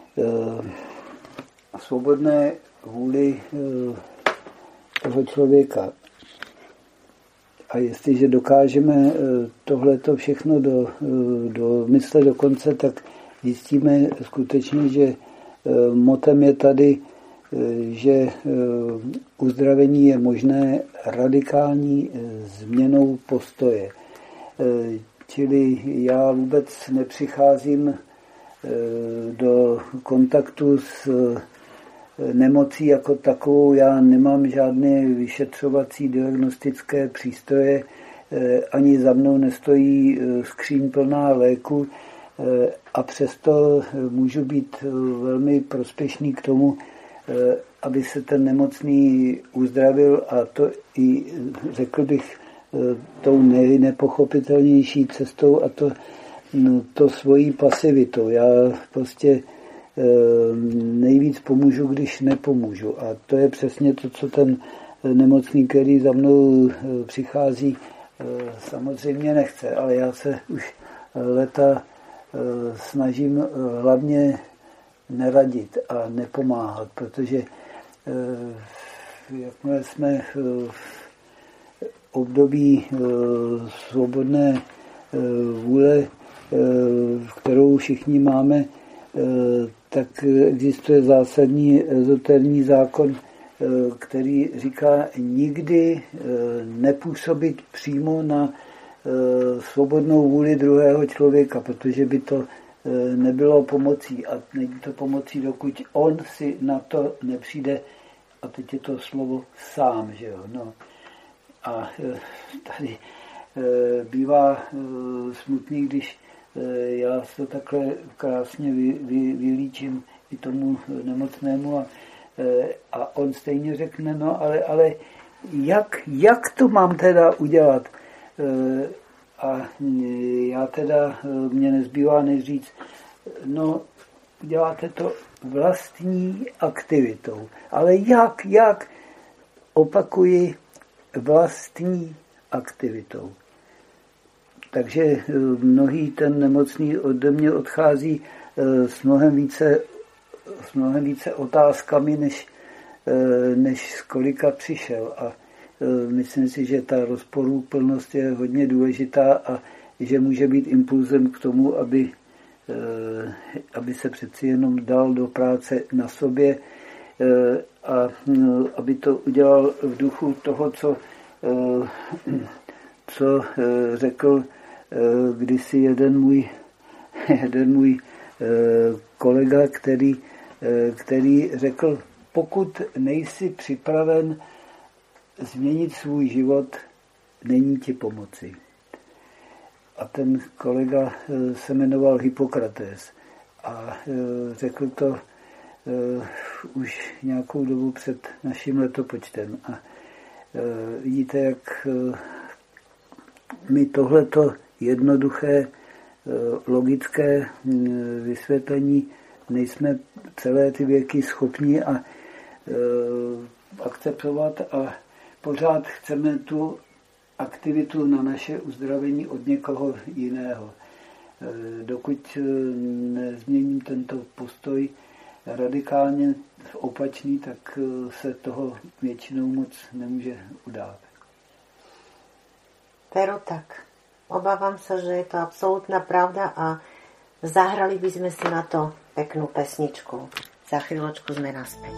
svobodné vůli toho člověka. A jestliže dokážeme tohleto všechno do, do mysle do konce, tak zjistíme skutečně, že motem je tady, že uzdravení je možné radikální změnou postoje. Čili já vůbec nepřicházím do kontaktu s nemocí jako takovou, já nemám žádné vyšetřovací diagnostické přístroje, ani za mnou nestojí skříň plná léku a přesto můžu být velmi prospěšný k tomu, aby se ten nemocný uzdravil, a to i, řekl bych, tou nejnepochopitelnější cestou, a to, to svojí pasivitou. Já prostě nejvíc pomůžu, když nepomůžu. A to je přesně to, co ten nemocný, který za mnou přichází, samozřejmě nechce. Ale já se už leta snažím hlavně neradit a nepomáhat, protože jakmile jsme v období svobodné vůle, kterou všichni máme, tak existuje zásadní ezoterní zákon, který říká nikdy nepůsobit přímo na svobodnou vůli druhého člověka, protože by to nebylo pomocí. A není to pomocí, dokud on si na to nepřijde. A teď je to slovo sám, že jo. No. A tady bývá smutný, když já to takhle krásně vy, vy, vylíčím i tomu nemocnému a A on stejně řekne, no ale, ale jak, jak to mám teda udělat? A já teda, mě nezbývá než říct, no děláte to vlastní aktivitou. Ale jak, jak? Opakuji, vlastní aktivitou. Takže mnohý ten nemocný ode mě odchází s mnohem více, s mnohem více otázkami, než, než z kolika přišel. A myslím si, že ta rozporuplnost je hodně důležitá a že může být impulzem k tomu, aby, aby se přeci jenom dal do práce na sobě a aby to udělal v duchu toho, co, co řekl kdysi jeden můj, jeden můj kolega, který, který řekl, pokud nejsi připraven změnit svůj život, není ti pomoci. A ten kolega se jmenoval Hippokrates a řekl to už nějakou dobu před naším letopočtem. A vidíte, jak my tohleto jednoduché, logické vysvětlení nejsme celé ty věky schopni a akceptovat a pořád chceme tu aktivitu na naše uzdravení od někoho jiného. Dokud nezměním tento postoj radikálně opačný, tak se toho většinou moc nemůže udát. Pero tak. Obávam sa, že je to absolútna pravda a zahrali by sme si na to peknú pesničku. Za chvíľočku sme naspäť.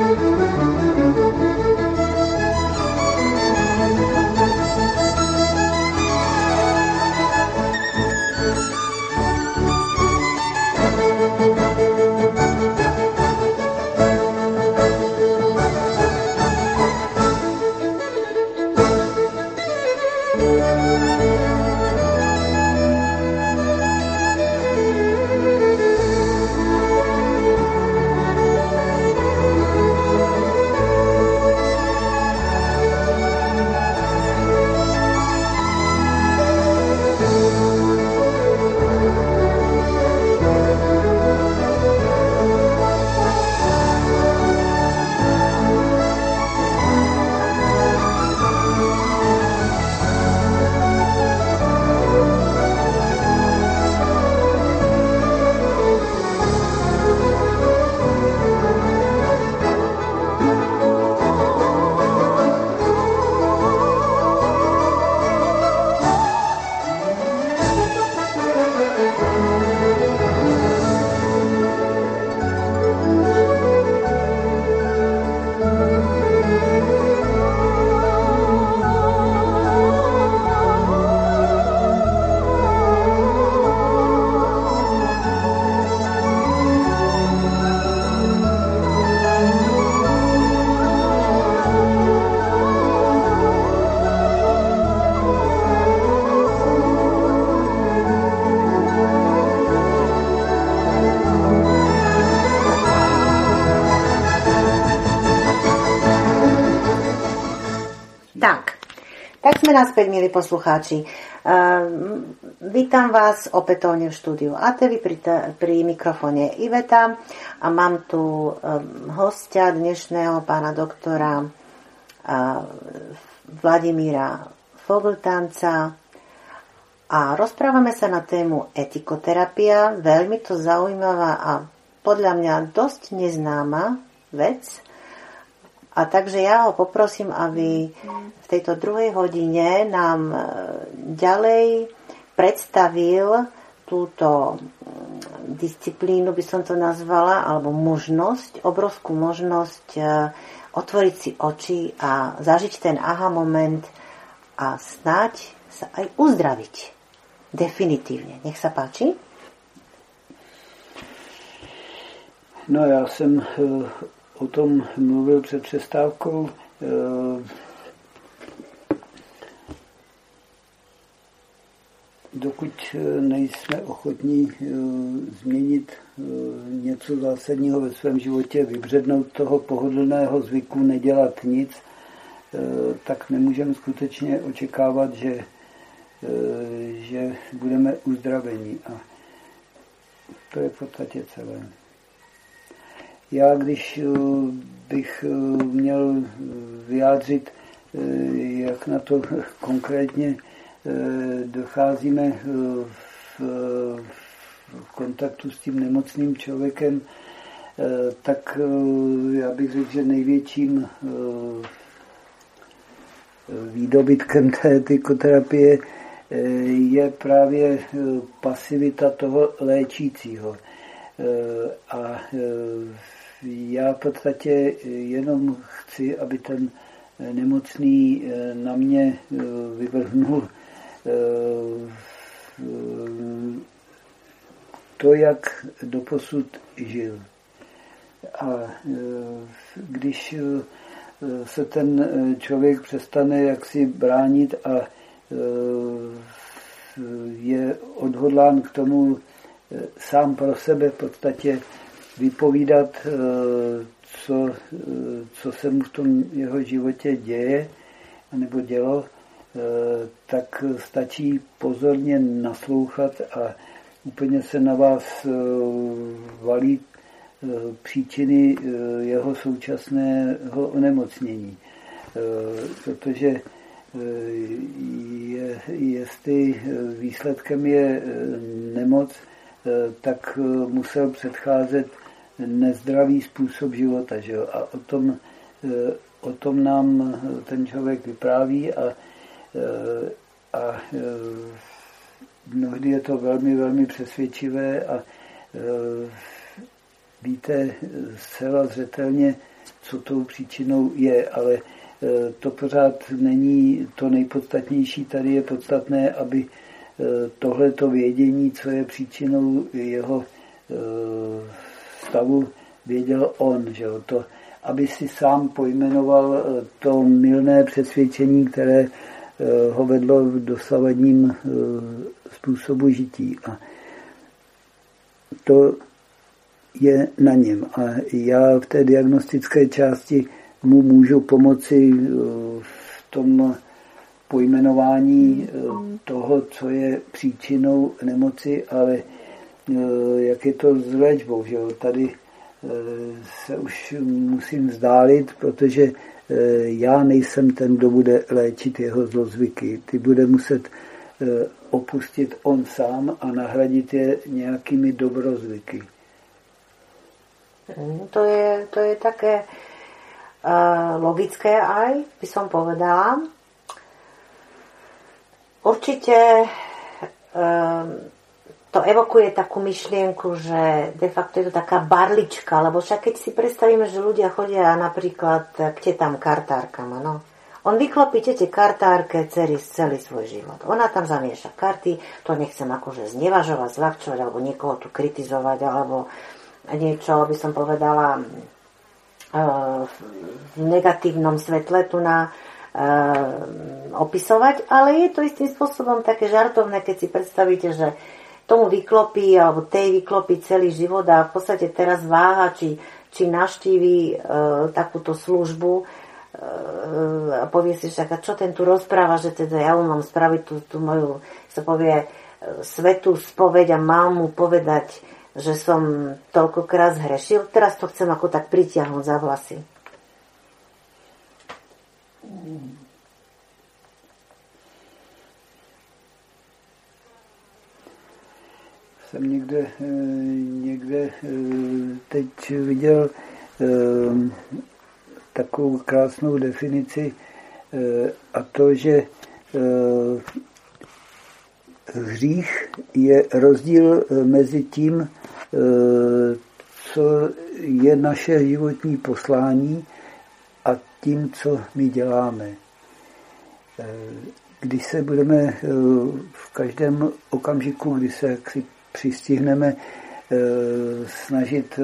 Sme naspäť, milí poslucháči. Uh, vítam vás opätovne v štúdiu Atevi pri, t- pri mikrofóne Iveta a mám tu um, hostia dnešného pána doktora uh, Vladimíra Fogltanca a rozprávame sa na tému etikoterapia, veľmi to zaujímavá a podľa mňa dosť neznáma vec. A takže ja ho poprosím, aby v tejto druhej hodine nám ďalej predstavil túto disciplínu, by som to nazvala, alebo možnosť, obrovskú možnosť otvoriť si oči a zažiť ten aha moment a snáď sa aj uzdraviť. Definitívne. Nech sa páči. No já jsem o tom mluvil před přestávkou. Dokud nejsme ochotní změnit něco zásadního ve svém životě, vybřednout toho pohodlného zvyku, nedělat nic, tak nemůžeme skutečně očekávat, že, že budeme uzdraveni. A to je v podstatě celé. Já, když bych měl vyjádřit, jak na to konkrétně docházíme v, v kontaktu s tím nemocným člověkem, tak já bych řekl, že největším výdobytkem té etikoterapie je právě pasivita toho léčícího. A já v podstatě jenom chci, aby ten nemocný na mě vyvrhnul to, jak doposud žil. A když se ten člověk přestane jaksi bránit a je odhodlán k tomu sám pro sebe v podstatě vypovídat, co, co se mu v tom jeho životě děje nebo dělo, tak stačí pozorně naslouchat a úplně se na vás valí příčiny jeho současného onemocnění. Protože je, jestli výsledkem je nemoc, tak musel předcházet nezdravý způsob života. Že jo? A o tom, o tom nám ten člověk vypráví a, a mnohdy je to velmi, velmi přesvědčivé a víte zcela zřetelně, co tou příčinou je, ale to pořád není to nejpodstatnější. Tady je podstatné, aby tohleto vědění, co je příčinou jeho stavu, věděl on. Že jo? To, aby si sám pojmenoval to mylné přesvědčení, které ho vedlo v dosavadním způsobu žití. A to je na něm. A já v té diagnostické části mu můžu pomoci v tom pojmenování toho, co je příčinou nemoci, ale jak je to s léčbou. Že jo? Tady se už musím vzdálit, protože já nejsem ten, kdo bude léčit jeho zlozvyky. Ty bude muset opustit on sám a nahradit je nějakými dobrozvyky. To je, to je také uh, logické aj, by som povedala. Určite uh, to evokuje takú myšlienku, že de facto je to taká barlička, lebo však keď si predstavíme, že ľudia chodia napríklad k tetám kartárkam, no. On vyklopí tete kartárke celý, celý svoj život. Ona tam zamieša karty, to nechcem akože znevažovať, zľahčovať, alebo niekoho tu kritizovať, alebo niečo, by som povedala, v negatívnom svetle tu na opisovať, ale je to istým spôsobom také žartovné, keď si predstavíte, že tomu vyklopí, alebo tej vyklopí celý život a v podstate teraz váha, či, či navštíví takúto službu a povie si však, čo ten tu rozpráva, že teda ja mám spraviť tú, tú moju, sa povie, svetú spoveď a mám mu povedať, že som toľkokrát zhrešil. Teraz to chcem ako tak pritiahnuť za vlasy. Jsem někde, někde teď viděl takovou krásnou definici a to, že hřích je rozdíl mezi tím, co je naše životní poslání a tím, co my děláme. Když se budeme v každém okamžiku, kdy se jaksi přistihneme, snažit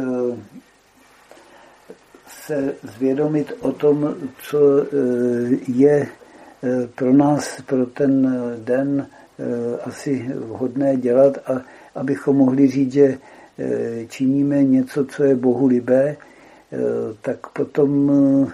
se zvědomit o tom, co je pro nás, pro ten den asi vhodné dělat, a abychom mohli říct, že činíme něco, co je Bohu libé, tak potom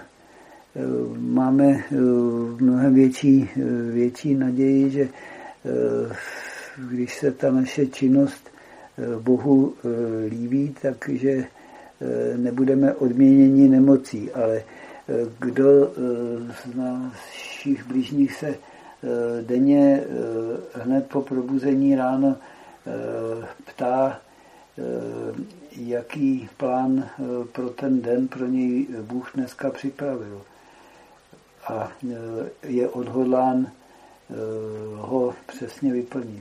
máme mnohem větší, větší naději, že když se ta naše činnost Bohu líbí, takže nebudeme odměněni nemocí. Ale kdo z našich blížních se denně hned po probuzení ráno ptá, jaký plán pro ten den pro něj Bůh dneska připravil. A je odhodlán ho přesně vyplnit.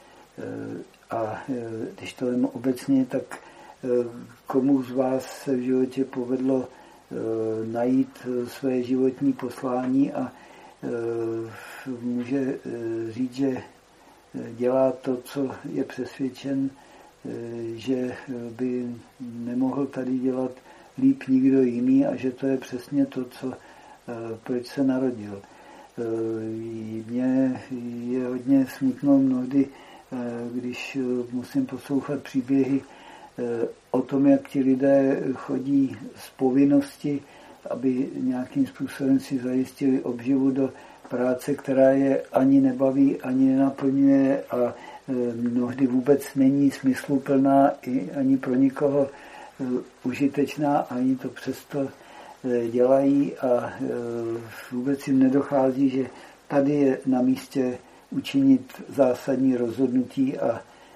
A když to jen obecně, tak komu z vás se v životě povedlo najít své životní poslání a může říct, že dělá to, co je přesvědčen, že by nemohl tady dělat líp nikdo jiný a že to je přesně to, co, proč se narodil. Mně je hodně smutno mnohdy, když musím poslouchat příběhy o tom, jak ti lidé chodí z povinnosti, aby nějakým způsobem si zajistili obživu do práce, která je ani nebaví, ani nenaplňuje a mnohdy vůbec není smysluplná i ani pro nikoho užitečná, ani to přesto dělají a vůbec jim nedochází, že tady je na místě učinit zásadní rozhodnutí a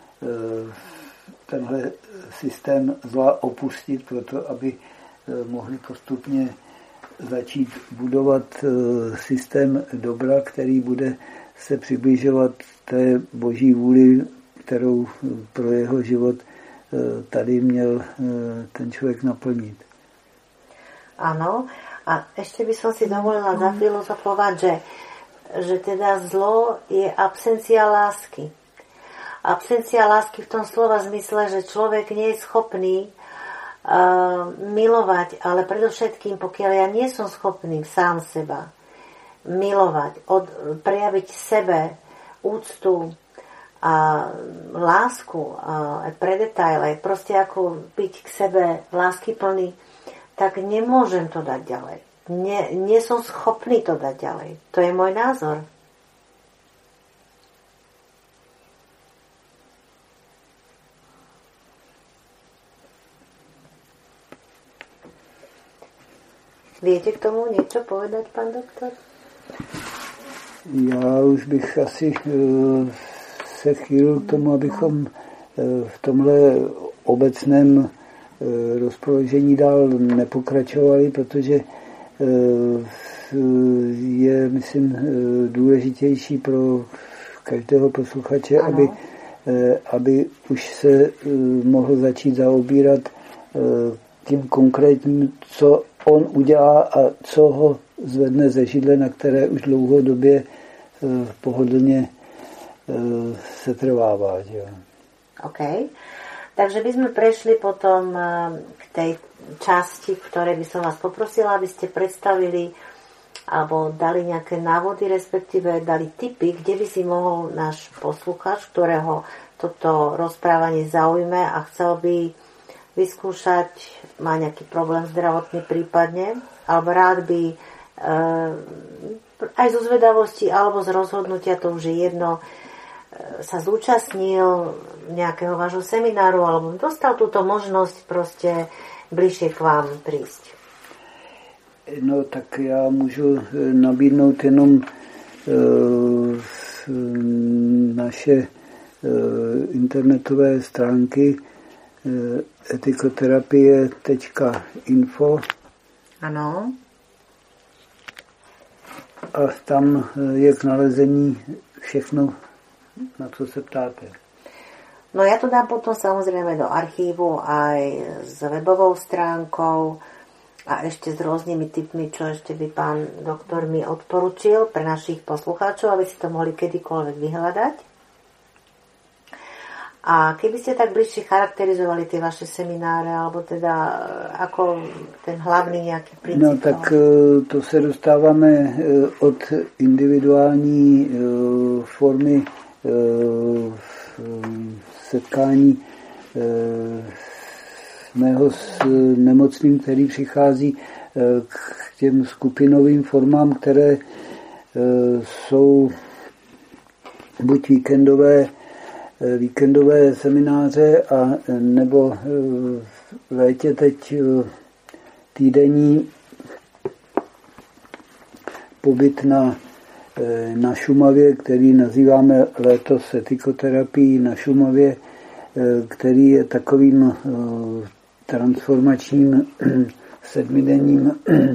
tenhle systém zla opustit proto, aby mohli postupně začít budovat systém dobra, který bude se přibližovat té boží vůli, kterou pro jeho život tady měl ten člověk naplnit. Áno. A ešte by som si dovolila zafilozofovať, že, že teda zlo je absencia lásky. Absencia lásky v tom slova zmysle, že človek nie je schopný uh, milovať, ale predovšetkým, pokiaľ ja nie som schopný sám seba milovať, od, prejaviť sebe úctu a lásku a pre detaily, proste ako byť k sebe láskyplný, tak nemôžem to dať ďalej. Nie, nie som schopný to dať ďalej. To je môj názor. Viete k tomu niečo povedať, pán doktor? Já už bych asi se chýlil k tomu, abychom v tomhle obecném rozpoložení dál nepokračovali, protože je, myslím, důležitější pro každého posluchače, aby, aby už se mohl začít zaobírat tím konkrétním, co on udělá a co ho zvedne ze židle, na které už dlouhodobě pohodlně se trvává. Že? OK. Takže by sme prešli potom k tej časti, v ktorej by som vás poprosila, aby ste predstavili alebo dali nejaké návody, respektíve dali tipy, kde by si mohol náš posluchač, ktorého toto rozprávanie zaujme a chcel by vyskúšať, má nejaký problém zdravotný prípadne, alebo rád by e, aj zo zvedavosti alebo z rozhodnutia, to už je jedno, sa zúčastnil nejakého vášho semináru alebo dostal túto možnosť proste bližšie k vám prísť. No tak já můžu nabídnout jenom e, naše e, internetové stránky e, etikoterapie tečka info. Ano. A tam je k nalezení všechno, na co se ptáte. No ja to dám potom samozrejme do archívu aj s webovou stránkou a ešte s rôznymi tipmi, čo ešte by pán doktor mi odporučil pre našich poslucháčov, aby si to mohli kedykoľvek vyhľadať. A keby ste tak bližšie charakterizovali tie vaše semináre, alebo teda ako ten hlavný nejaký princíp? No tak to se dostáváme od individuální formy setkání mého s nemocným, který přichází k těm skupinovým formám, které jsou buď víkendové, víkendové semináře a nebo v létě teď týdenní pobyt na, na Šumavě, který nazýváme letos etikoterapií na Šumavě, který je takovým transformačním sedmidenním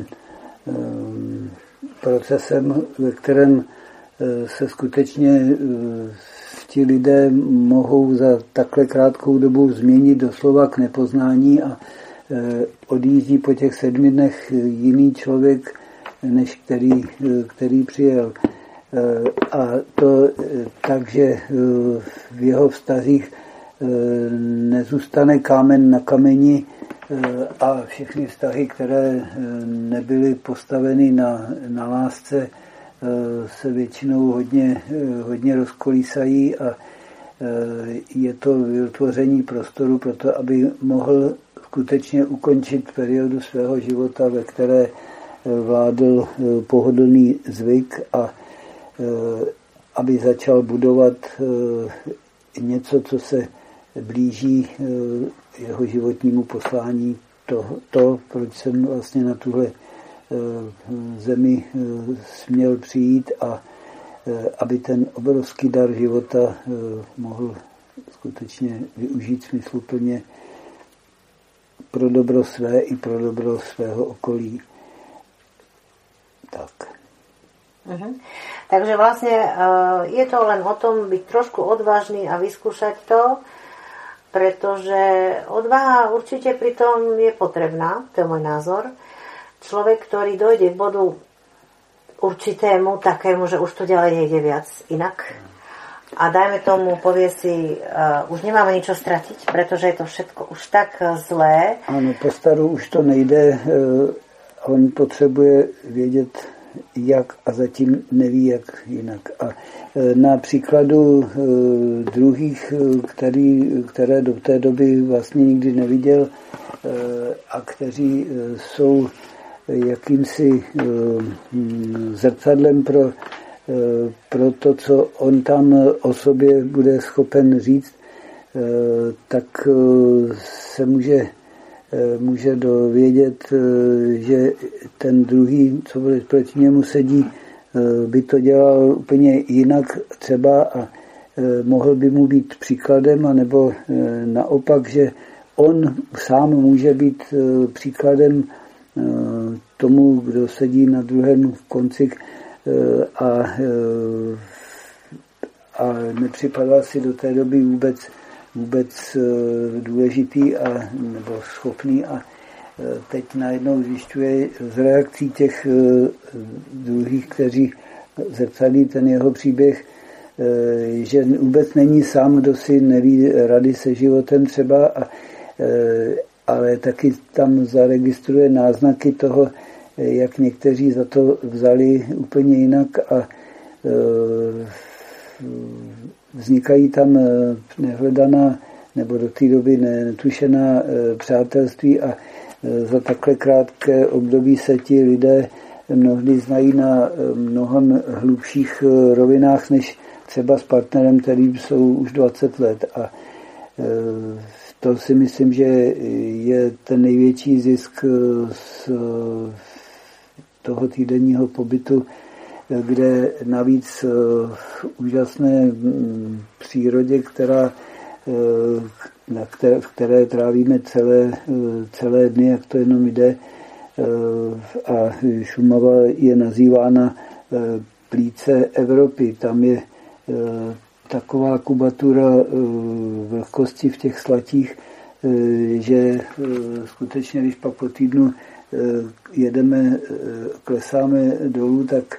procesem, ve kterém se skutečně ti lidé mohou za takhle krátkou dobu změnit doslova k nepoznání a odjízdí po těch sedmi dnech jiný člověk, než který, který přijel. A to takže v jeho vztazích nezůstane kámen na kameni a všechny vztahy, které nebyly postaveny na, na lásce, se většinou hodně, hodně rozkolísají a je to vytvoření prostoru pro to, aby mohl skutečně ukončit periodu svého života, ve které vládl pohodlný zvyk a aby začal budovat něco, co se blíží jeho životnímu poslání. To, to proč jsem vlastně na tuhle zemi směl přijít a aby ten obrovský dar života mohl skutečně využít smysluplně pro dobro své i pro dobro svého okolí. Tak. Uh-huh. Takže vlastne uh, je to len o tom byť trošku odvážny a vyskúšať to, pretože odvaha určite pri tom je potrebná, to je môj názor. človek, ktorý dojde k bodu určitému, takému, že už to ďalej nejde viac inak. A dajme tomu, povie si, uh, už nemáme ničo stratiť, pretože je to všetko už tak zlé. Ano, po staru už to nejde. Uh, on potřebuje vědět, jak, a zatím neví, jak jinak. A uh, na příkladu uh, druhých, který, které do té doby vlastně nikdy neviděl uh, a kteří uh, jsou jakýmsi uh, zrcadlem pro pro to, co on tam o sobě bude schopen říct, tak se může, může dovědět, že ten druhý, co bude proti němu sedí, by to dělal úplně jinak třeba a mohl by mu být příkladem, anebo naopak, že on sám může být příkladem tomu, kdo sedí na druhém konci a, a nepřipadal si do té doby vůbec, vůbec důležitý a, nebo schopný a teď najednou zjišťuje z reakcí těch druhých, kteří zrcadlí ten jeho příběh, že vůbec není sám, kdo si neví rady se životem třeba, a, ale taky tam zaregistruje náznaky toho, jak někteří za to vzali úplně jinak a vznikají tam nehledaná nebo do té doby netušená přátelství a za takhle krátké období se ti lidé mnohdy znají na mnohem hlubších rovinách než třeba s partnerem, který jsou už dvacet let. A to si myslím, že je ten největší zisk z toho týdenního pobytu, kde navíc v úžasné přírodě, která, na které, v které trávíme celé, celé dny, jak to jenom jde, a Šumava je nazývána plíce Evropy. Tam je taková kubatura vlhkosti v těch slatích, že skutečně, když pak po týdnu jedeme, klesáme dolů, tak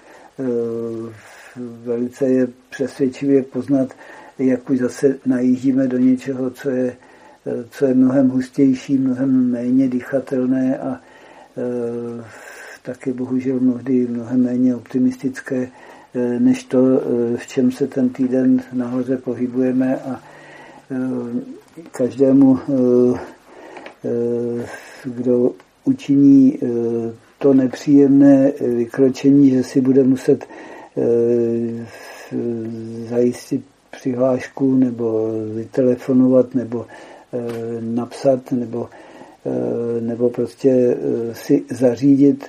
velice je přesvědčivě poznat, jak už zase najíždíme do něčeho, co je, co je mnohem hustější, mnohem méně dýchatelné a taky bohužel mnohdy mnohem méně optimistické, než to, v čem se ten týden nahoře pohybujeme, a každému, kdo učiní to nepříjemné vykročení, že si bude muset zajistit přihlášku nebo vytelefonovat nebo napsat nebo, nebo prostě si zařídit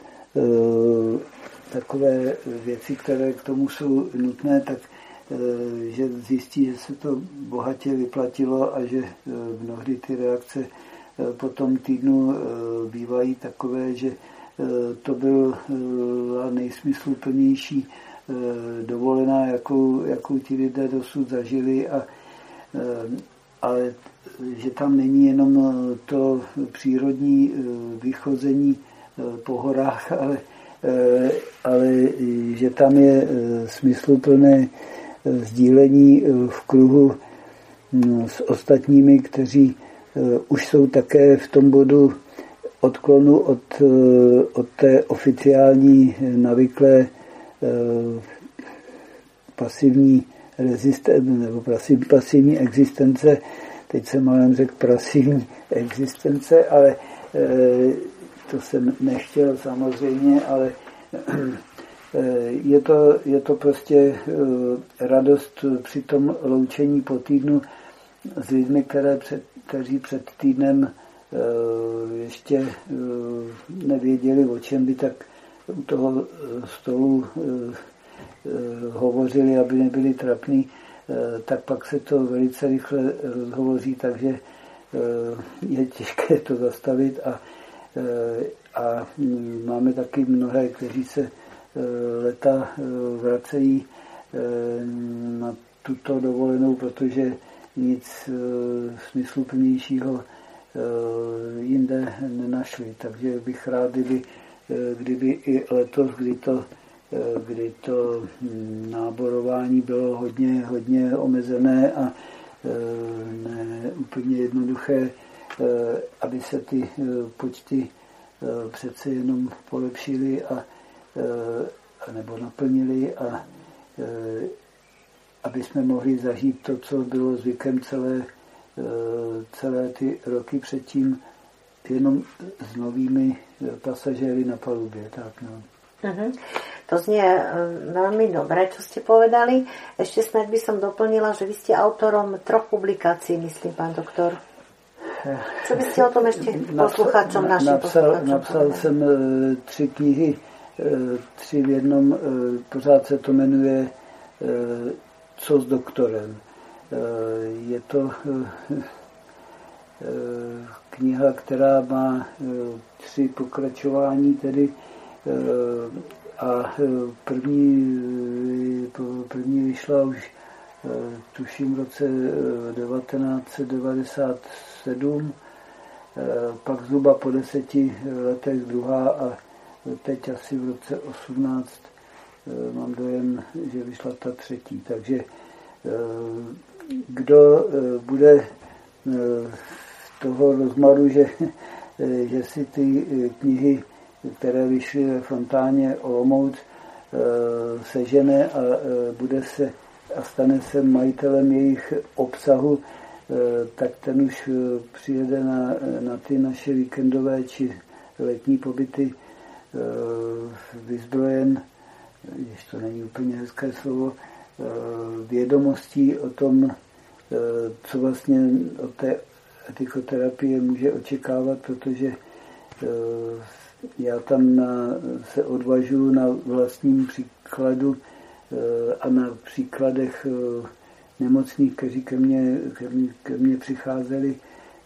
takové věci, které k tomu jsou nutné, tak že zjistí, že se to bohatě vyplatilo a že mnohdy ty reakce po tom týdnu bývají takové, že to byla nejsmysluplnější dovolená, jakou, jakou ti lidé dosud zažili, a, ale že tam není jenom to přírodní vychození po horách, ale, ale že tam je smysluplné sdílení v kruhu s ostatními, kteří už jsou také v tom bodu odklonu od, od té oficiální navyklé pasivní rezistence nebo pasivní existence. Teď jsem malem řekl pasivní existence, ale to jsem nechtěl samozřejmě, ale je to, je to prostě radost při tom loučení po týdnu s lidmi, které před, kteří před týdnem ještě nevěděli, o čem by tak u toho stolu hovořili, aby nebyli trapní, tak pak se to velice rychle rozhovoří, takže je těžké to zastavit, a, a máme taky mnohé, kteří se leta vracejí na tuto dovolenou, protože nic smysluplnějšího jinde nenašli. Takže bych rád, kdyby kdyby i letos, kdy to, kdy to náborování bylo hodně, hodně omezené a ne úplně jednoduché, aby se ty počty přece jenom polepšily a, a nebo naplnily a aby jsme mohli zažít to, co bylo zvykem celé, celé ty roky předtím, jenom s novými pasažéry na palubě. Tak, no. Uh-huh. To znie veľmi dobre, čo ste povedali. Ešte snáď by som doplnila, že vy ste autorom troch publikácií, myslím, pán doktor. Co by ste o tom ešte posluchačom, našim napsal, posluchačom napsal povedali? jsem tři knihy, tři v jednom, pořád se to jmenuje Co s doktorem. Je to kniha, která má tři pokračování, tedy a první, první vyšla už tuším v roce devatenáct set devadesát sedm, pak zhruba po deseti letech druhá a teď asi v roce osmnáct mám dojem, že vyšla ta třetí. Takže kdo bude toho rozmaru, že, že si ty knihy, které vyšly ve Fontáně Olomouc, sežene a bude se a stane se majitelem jejich obsahu, tak ten už přijede na, na ty naše víkendové či letní pobyty vyzbrojen, když to není úplně hezké slovo, vědomostí o tom, co vlastně od té etikoterapie může očekávat, protože já tam na, se odvažuji na vlastním příkladu a na příkladech nemocných, kteří ke mně, ke mně, ke mně přicházeli,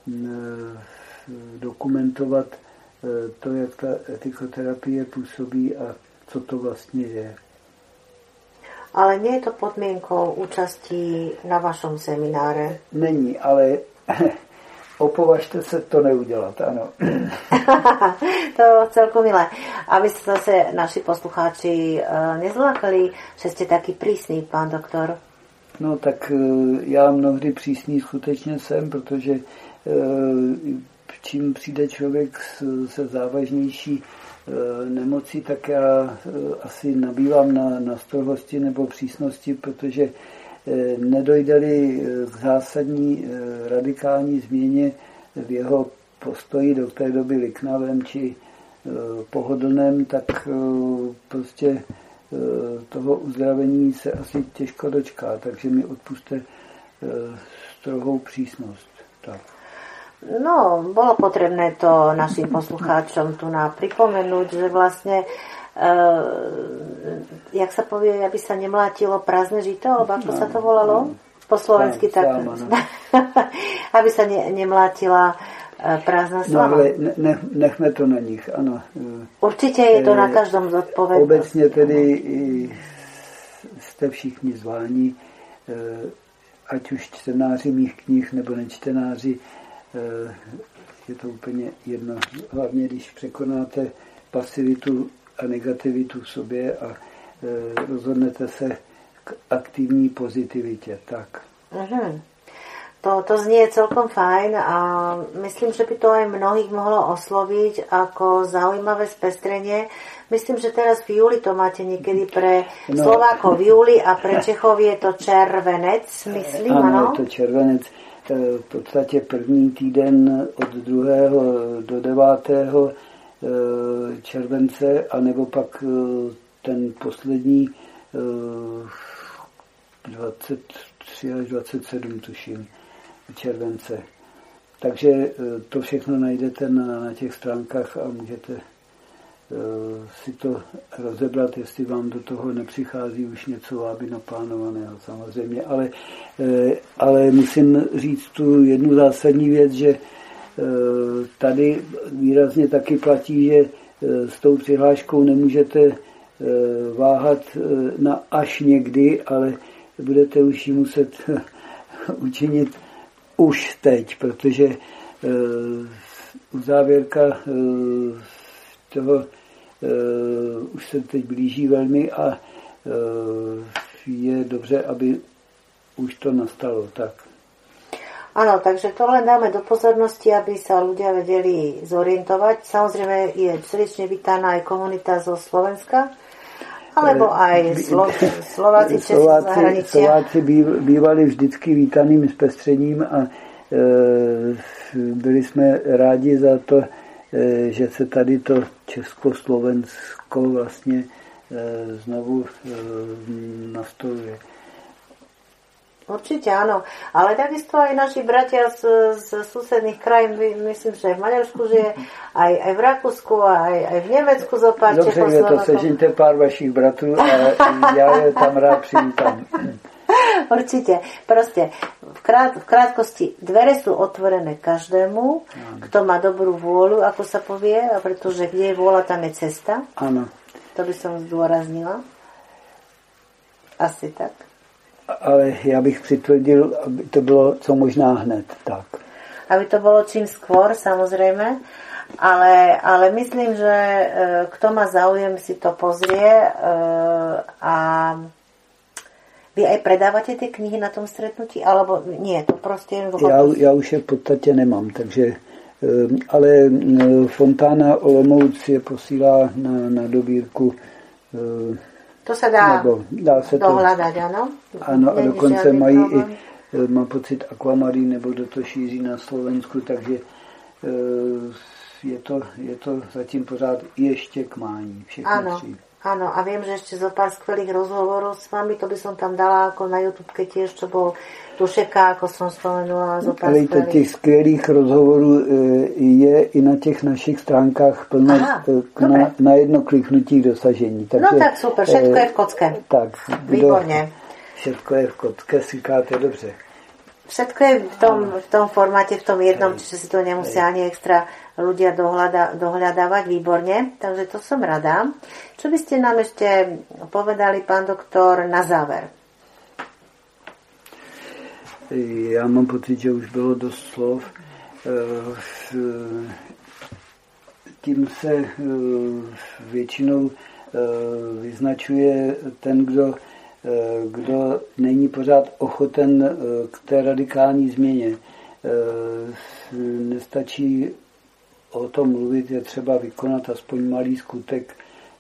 dokumentovat to, jak ta etikoterapie působí a co to vlastně je. Ale nie je to podmienkou účastí na vašom semináre? Není, ale opovažte se to neudělat, ano. To bylo celkom milé. Aby se zase naši poslucháči nezlákali, že jste taky prísný, pán doktor. No tak já mnohdy přísný skutečně jsem, protože čím přijde člověk se závažnější nemocí, tak já asi nabývám na, na strohosti nebo přísnosti, protože nedojde-li k zásadní radikální změně v jeho postoji, do té doby liknavém či pohodlném, tak prostě toho uzdravení se asi těžko dočká, takže mi odpuste strohou přísnost. Tak. No, bolo potrebné to našim poslucháčom tu na pripomenúť, že vlastne e, jak sa povie, aby sa nemlátilo prázdne žito, alebo ako no, sa to volalo? Po slovensky tak. Sláma, no. Aby sa ne, nemlátila e, prázdna slama. No ale ne, nechme to na nich, ano. Určite je to e, na každom zodpovednosť. Obecně tedy jste všichni zváni, e, ať už čtenáři mých knih nebo nečtenáři, je to úplně jedno. Hlavně, když překonáte pasivitu a negativitu v sobě a rozhodnete se k aktivní pozitivitě. Tak. Mm-hmm. To, to znie celkom fajn a myslím, že by to aj mnohých mohlo osloviť ako zaujímavé spestrenie. Myslím, že teraz v júli to máte niekedy pre no, Slovákov v júli a pre Čechov je to červenec, myslím, ano? Ano, je to červenec. V podstatě první týden od druhého do devátého července, anebo pak ten poslední dvacet tři až dvacet sedm, tuším, července. Takže to všechno najdete na, na těch stránkách a můžete si to rozebrat, jestli vám do toho nepřichází už něco váby naplánovaného samozřejmě. Ale, ale musím říct tu jednu zásadní věc, že tady výrazně taky platí, že s tou přihláškou nemůžete váhat na až někdy, ale budete už ji muset učinit už teď, protože uzávěrka toho už se teď blíží velmi a je dobře, aby už to nastalo. Tak. Áno, takže to len dáme do pozornosti, aby sa ľudia vedeli zorientovať. Samozrejme je srdečne vítaná aj komunita zo Slovenska, alebo aj Slo- Slováci, Česi z zahraničia. Slováci bývali vždycky vítaným zpestřením a e, byli jsme rádi za to, e, že se tady to Československo vlastně e, znovu e, nastoluje. Určite áno, ale takisto aj naši bratia z, z susedných krajín, myslím, že aj v Maďarsku žije, aj, aj v Rakúsku, aj, aj v Nemecku zopár. Dobře, je to, sežinte pár vašich bratrů a ja je tam rád přivítam. Určite, proste v, krát, v krátkosti dvere sú otvorené každému, ano. Kto má dobrú vôľu, ako sa povie, a pretože kde je vôľa, tam je cesta. Áno. To by som zdôraznila. Asi tak. Ale já bych přitvrdil, aby to bylo co možná hned. Tak. Aby to bolo čím skôr, samozrejme. Ale, ale myslím, že e, kto má záujem, si to pozrie. E, a vy aj predávate tie knihy na tom stretnutí? Alebo nie, to proste... Já, já už je v podstatě nemám, takže... E, ale Fontána Olomouc je posílá na, na dobírku... E, To sa dá, dá se dohľadať, to, áno? Áno, a dokonce mají problém. I, mám pocit, Aquamarín, nebo kdo to šíří na Slovensku, takže je to, je to zatím pořád ještě k mání. Áno, áno, a viem, že ešte zo pár skvelých rozhovorov s vami, to by som tam dala ako na YouTube, keď tiež, čo bol Dušeka, ako som spomenula, zo pár skvelých. Ale těch skvělých rozhovorů je i na těch našich stránkách plno. Aha, na, na jedno kliknutí k dosažení. Takže, no tak super, všetko je v kocke. Tak. Výborně. Všetko je v kocke, říkáte dobře. Všetko je v tom, v tom formáte, v tom jednom, Hej. Čiže si to nemusia Hej. ani extra ľudia dohľada, dohľadávať. Výborne, takže to som rada. Čo by ste nám ešte povedali, pán doktor, na záver? Já mám pocit, že už bylo dost slov. Tím se většinou vyznačuje ten, kdo, kdo není pořád ochoten k té radikální změně. Nestačí o tom mluvit, je třeba vykonat aspoň malý skutek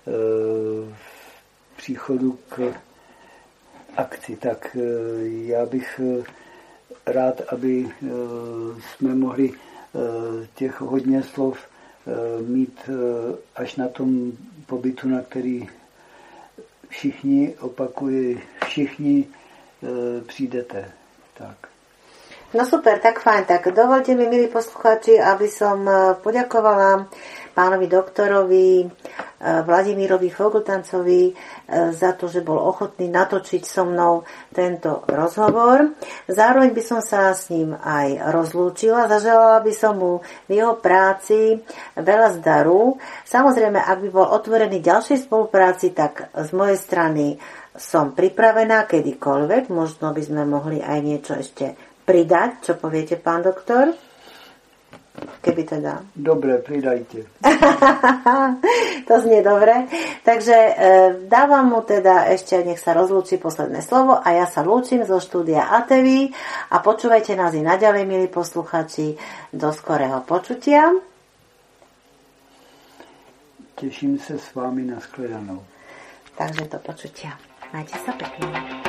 příchodu k akci. Tak já bych rád, aby jsme mohli těch hodně slov mít až na tom pobytu, na který všichni, opakuji, všichni přijdete. Tak. No super, tak fajn. Tak dovolte mi, milí poslucháči, aby som poďakovala pánovi doktorovi Vladimírovi Fogltancovi za to, že bol ochotný natočiť so mnou tento rozhovor. Zároveň by som sa s ním aj rozlúčila. Zaželala by som mu v jeho práci veľa zdaru. Samozrejme, ak by bol otvorený ďalšej spolupráci, tak z mojej strany som pripravená kedykoľvek. Možno by sme mohli aj niečo ešte pridať. Čo poviete, pán doktor? Keby teda. Dobre, pridajte. To znie dobre. Takže e, dávam mu teda ešte, nech sa rozlúči posledné slovo a ja sa lúčim zo štúdia á té vé a počúvajte nás i naďalej, milí posluchači. Do skorého počutia. Teším sa s vámi na shledanou. Takže do počutia. Majte sa pekne.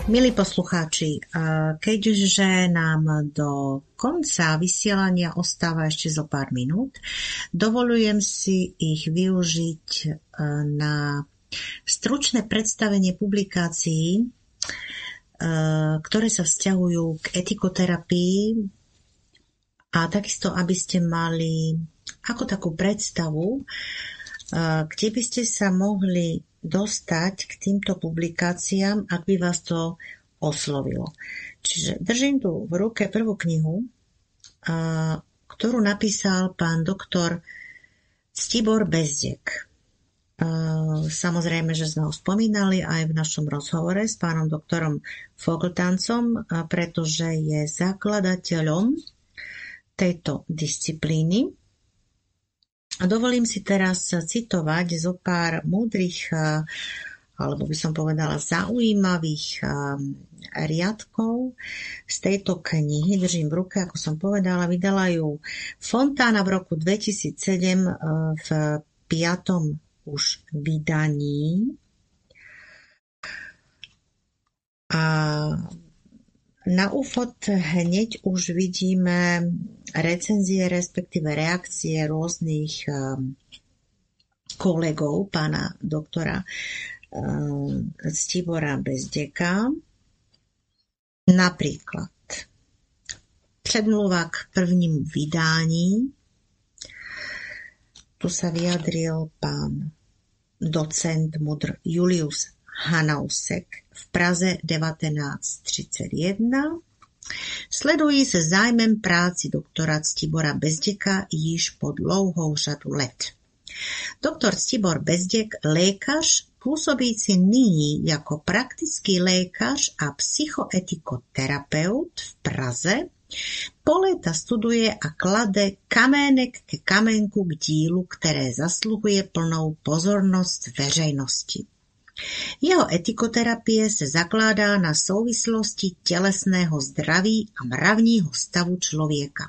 Milí poslucháči, keďže nám do konca vysielania ostáva ešte zo pár minút, dovolujem si ich využiť na stručné predstavenie publikácií, ktoré sa vzťahujú k etikoterapii a takisto, aby ste mali ako takú predstavu, kde by ste sa mohli dostať k týmto publikáciám, ak by vás to oslovilo. Čiže držím tu v ruke prvú knihu, ktorú napísal pán doktor Ctibor Bezdek. Samozrejme, že sme ho spomínali aj v našom rozhovore s pánom doktorom Fogltancom, pretože je zakladateľom tejto disciplíny. A dovolím si teraz citovať zo pár múdrych, alebo by som povedala zaujímavých riadkov z tejto knihy. Držím v ruke, ako som povedala, vydala ju Fontána v roku dvetisícsedem v piatom už vydaní. A na úvod hneď už vidíme recenzie, respektíve reakcie rôznych kolegov pána doktora Ctibora Bezdeka. Napríklad predmluva k prvnímu vydání. Tu sa vyjadril pán docent mudr Julius Hanausek v Praze devatenáct třicet jedna. Sledují se zájmem práci doktora Ctibora Bezdeka již po dlouhou řadu let. Doktor Ctibor Bezdek, lékař působící nyní jako praktický lékař a psychoetikoterapeut v Praze, po léta studuje a klade kamének ke kamenku k dílu, které zasluhuje plnou pozornost veřejnosti. Jeho etikoterapie se zakládá na souvislosti tělesného zdraví a mravního stavu člověka.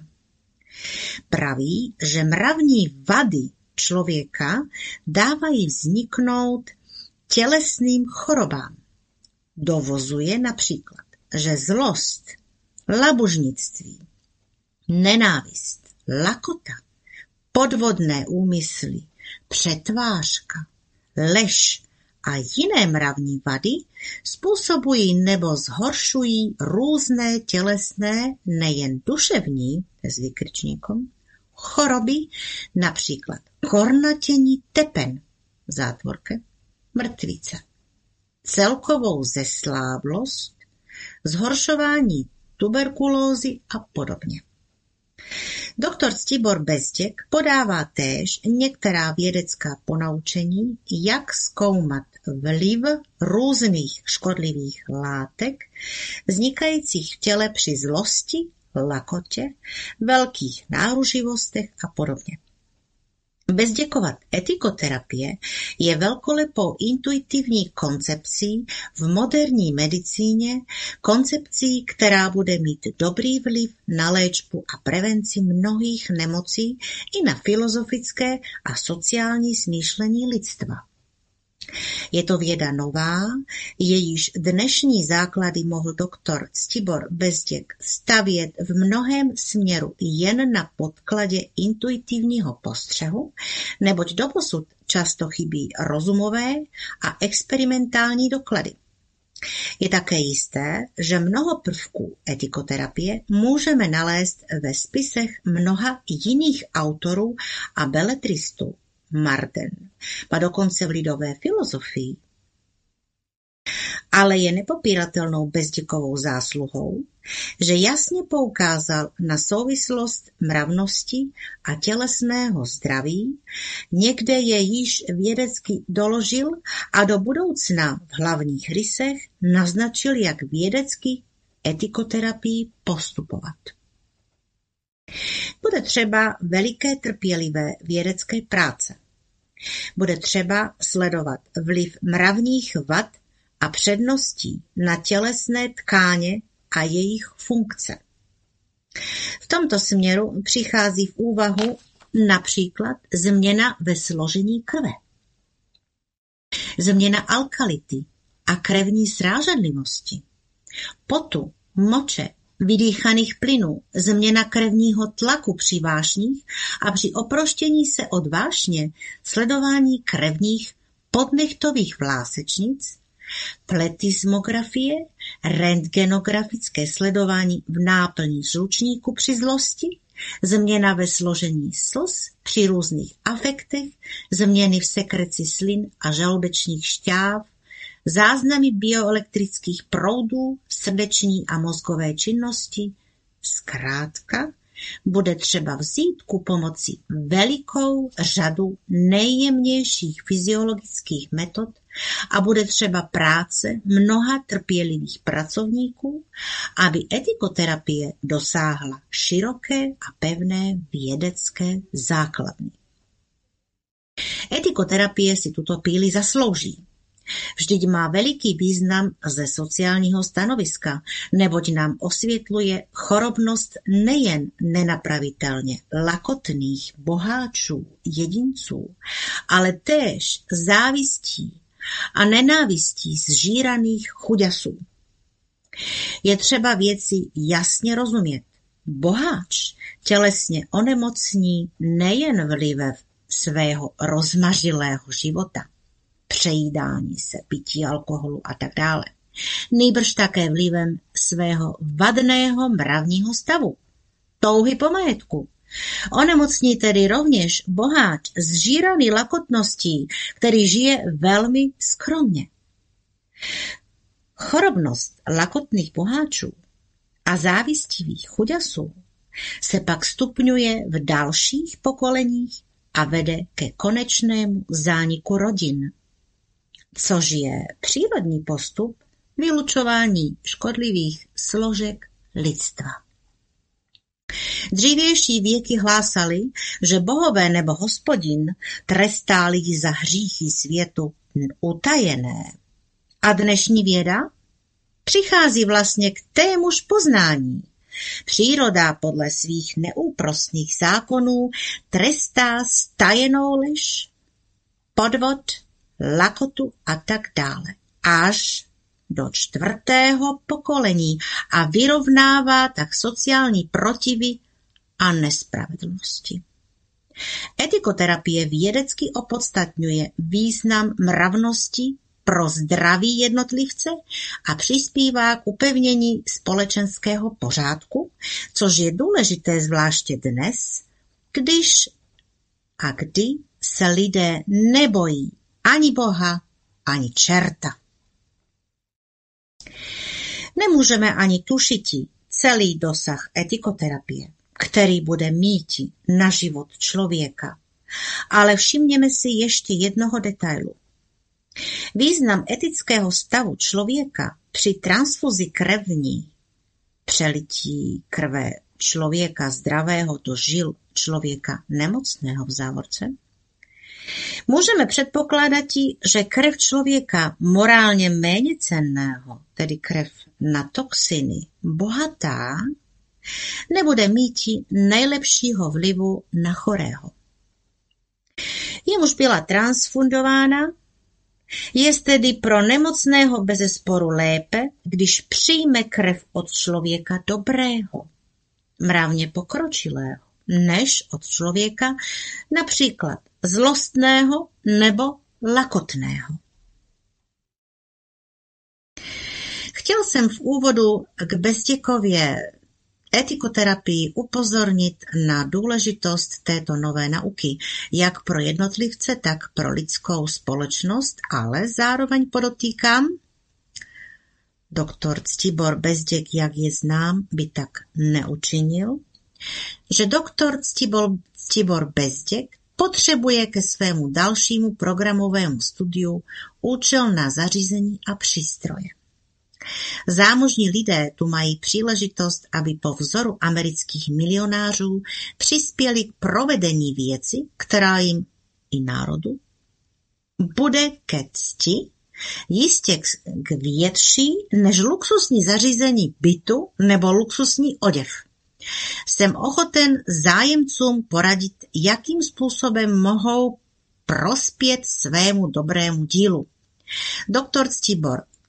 Praví, že mravní vady člověka dávají vzniknout tělesným chorobám. Dovozuje například, že zlost, labužnictví, nenávist, lakota, podvodné úmysly, přetvářka, lež a jiné mravní vady způsobují nebo zhoršují různé tělesné, nejen duševní, s vykričníkom, choroby, například kornatění tepen, v zátvorke, mrtvice, celkovou zesláblost, zhoršování tuberkulózy a podobně. Doktor Ctibor Bezdek podává též některá vědecká ponaučení, jak zkoumat vliv různých škodlivých látek vznikajících v těle při zlosti, lakotě, velkých náruživostech a podobně. Bezděkova etikoterapie je velkolepou intuitivní koncepcí v moderní medicíně, koncepcí, která bude mít dobrý vliv na léčbu a prevenci mnohých nemocí i na filozofické a sociální smýšlení lidstva. Je to věda nová, jejíž dnešní základy mohl doktor Ctibor Bezdek stavět v mnohém směru jen na podkladě intuitivního postřehu, neboť doposud často chybí rozumové a experimentální doklady. Je také jisté, že mnoho prvků etikoterapie můžeme nalézt ve spisech mnoha jiných autorů a beletristů, Marden, a dokonce v lidové filozofii. Ale je nepopíratelnou Bezděkovou zásluhou, že jasně poukázal na souvislost mravnosti a tělesného zdraví, někde je již vědecky doložil a do budoucna v hlavních rysech naznačil, jak vědecky etikoterapii postupovat. Bude třeba veliké trpělivé vědecké práce. Bude třeba sledovat vliv mravních vad a předností na tělesné tkáně a jejich funkce. V tomto směru přichází v úvahu například změna ve složení krve, změna alkality a krevní srážedlivosti, potu, moče, vydýchaných plynů, změna krevního tlaku při vášních a při oproštění se od vášně sledování krevních podnechtových vlásečnic, pletismografie, rentgenografické sledování v náplní žlučníku při zlosti, změna ve složení slz při různých afektech, změny v sekreci slin a žaludečních šťáv, záznamy bioelektrických proudů v srdeční a mozkové činnosti. Zkrátka, bude třeba vzít ku pomoci velikou řadu nejjemnějších fyziologických metod a bude třeba práce mnoha trpělivých pracovníků, aby etikoterapie dosáhla široké a pevné vědecké základny. Etikoterapie si tuto píli zaslouží. Vždyť má veliký význam ze sociálního stanoviska, neboť nám osvětluje chorobnost nejen nenapravitelně lakotných boháčů, jedinců, ale též závistí a nenávistí zžíraných chuďasů. Je třeba věci jasně rozumět. Boháč tělesně onemocní nejen vlivem svého rozmařilého života, přejídání se, pití alkoholu a tak dále, nýbrž také vlivem svého vadného mravního stavu, touhy po majetku. Onemocní tedy rovněž boháč zžíraný lakotností, který žije velmi skromně. Chorobnost lakotných boháčů a závistivých chuďasů se pak stupňuje v dalších pokoleních a vede ke konečnému zániku rodin, což je přírodní postup vylučování škodlivých složek lidstva. Dřívější věky hlásali, že bohové nebo Hospodin trestá lidi za hříchy světu utajené. A dnešní věda přichází vlastně k témuž poznání. Příroda podle svých neúprosných zákonů trestá stajenou lež, podvod, lakotu a tak dále, až do čtvrtého pokolení a vyrovnává tak sociální protivy a nespravedlnosti. Etikoterapie vědecky opodstatňuje význam mravnosti pro zdraví jednotlivce a přispívá k upevnění společenského pořádku, což je důležité zvláště dnes, když a kdy se lidé nebojí ani Boha, ani čerta. Nemůžeme ani tušiti celý dosah etikoterapie, který bude míti na život člověka, ale všimněme si ještě jednoho detailu. Význam etického stavu člověka při transfuzi krevní, přelití krve člověka zdravého do žil člověka nemocného v závorce, můžeme předpokládat, že krev člověka morálně méně cenného, tedy krev na toxiny, bohatá, nebude mít nejlepšího vlivu na chorého. Jemuž byla transfundována, je tedy pro nemocného bezesporu lépe, když přijme krev od člověka dobrého, mravně pokročilého, než od člověka například zlostného nebo lakotného. Chtěl jsem v úvodu k Bezděkově etikoterapii upozornit na důležitost této nové nauky, jak pro jednotlivce, tak pro lidskou společnost, ale zároveň podotýkám, doktor Ctibor Bezděk, jak je znám, by tak neučinil, že doktor Ctibor, Ctibor Bezděk potřebuje ke svému dalšímu programovému studiu účelná zařízení a přístroje. Zámožní lidé tu mají příležitost, aby po vzoru amerických milionářů přispěli k provedení věci, která jim i národu bude ke cti, jistě k větší než luxusní zařízení bytu nebo luxusní oděv. Jsem ochoten zájemcům poradit, jakým způsobem mohou prospět svému dobrému dílu. Doktor Ctibor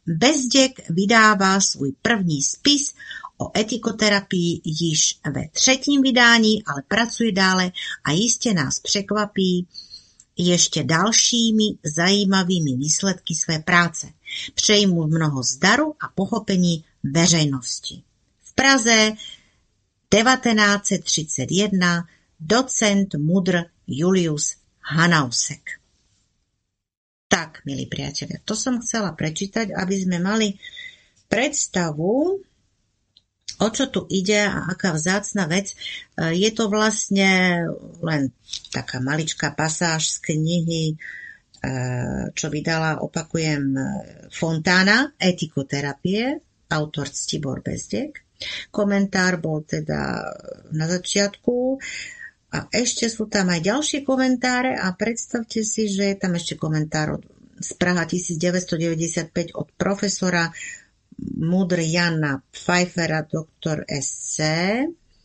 Bezděk vydává svůj první spis o etikoterapii již ve třetím vydání, ale pracuje dále a jistě nás překvapí ještě dalšími zajímavými výsledky své práce. Přeji mu mnoho zdaru a pochopení veřejnosti. V Praze devatenáct set třicet jedna docent mudr Julius Hanausek. Tak, milí priatelia, to som chcela prečítať, aby sme mali predstavu, o čo tu ide a aká vzácna vec. Je to vlastne len taká maličká pasáž z knihy, čo vydala, opakujem, Fontána, etikoterapie, autor Ctibor Bezděk. Komentár bol teda na začiatku a ešte sú tam aj ďalšie komentáre a predstavte si, že je tam ešte komentár od, z Praha devätnásťstodeväťdesiatpäť od profesora Mudr Jana Pfeiffera, doktor es cé.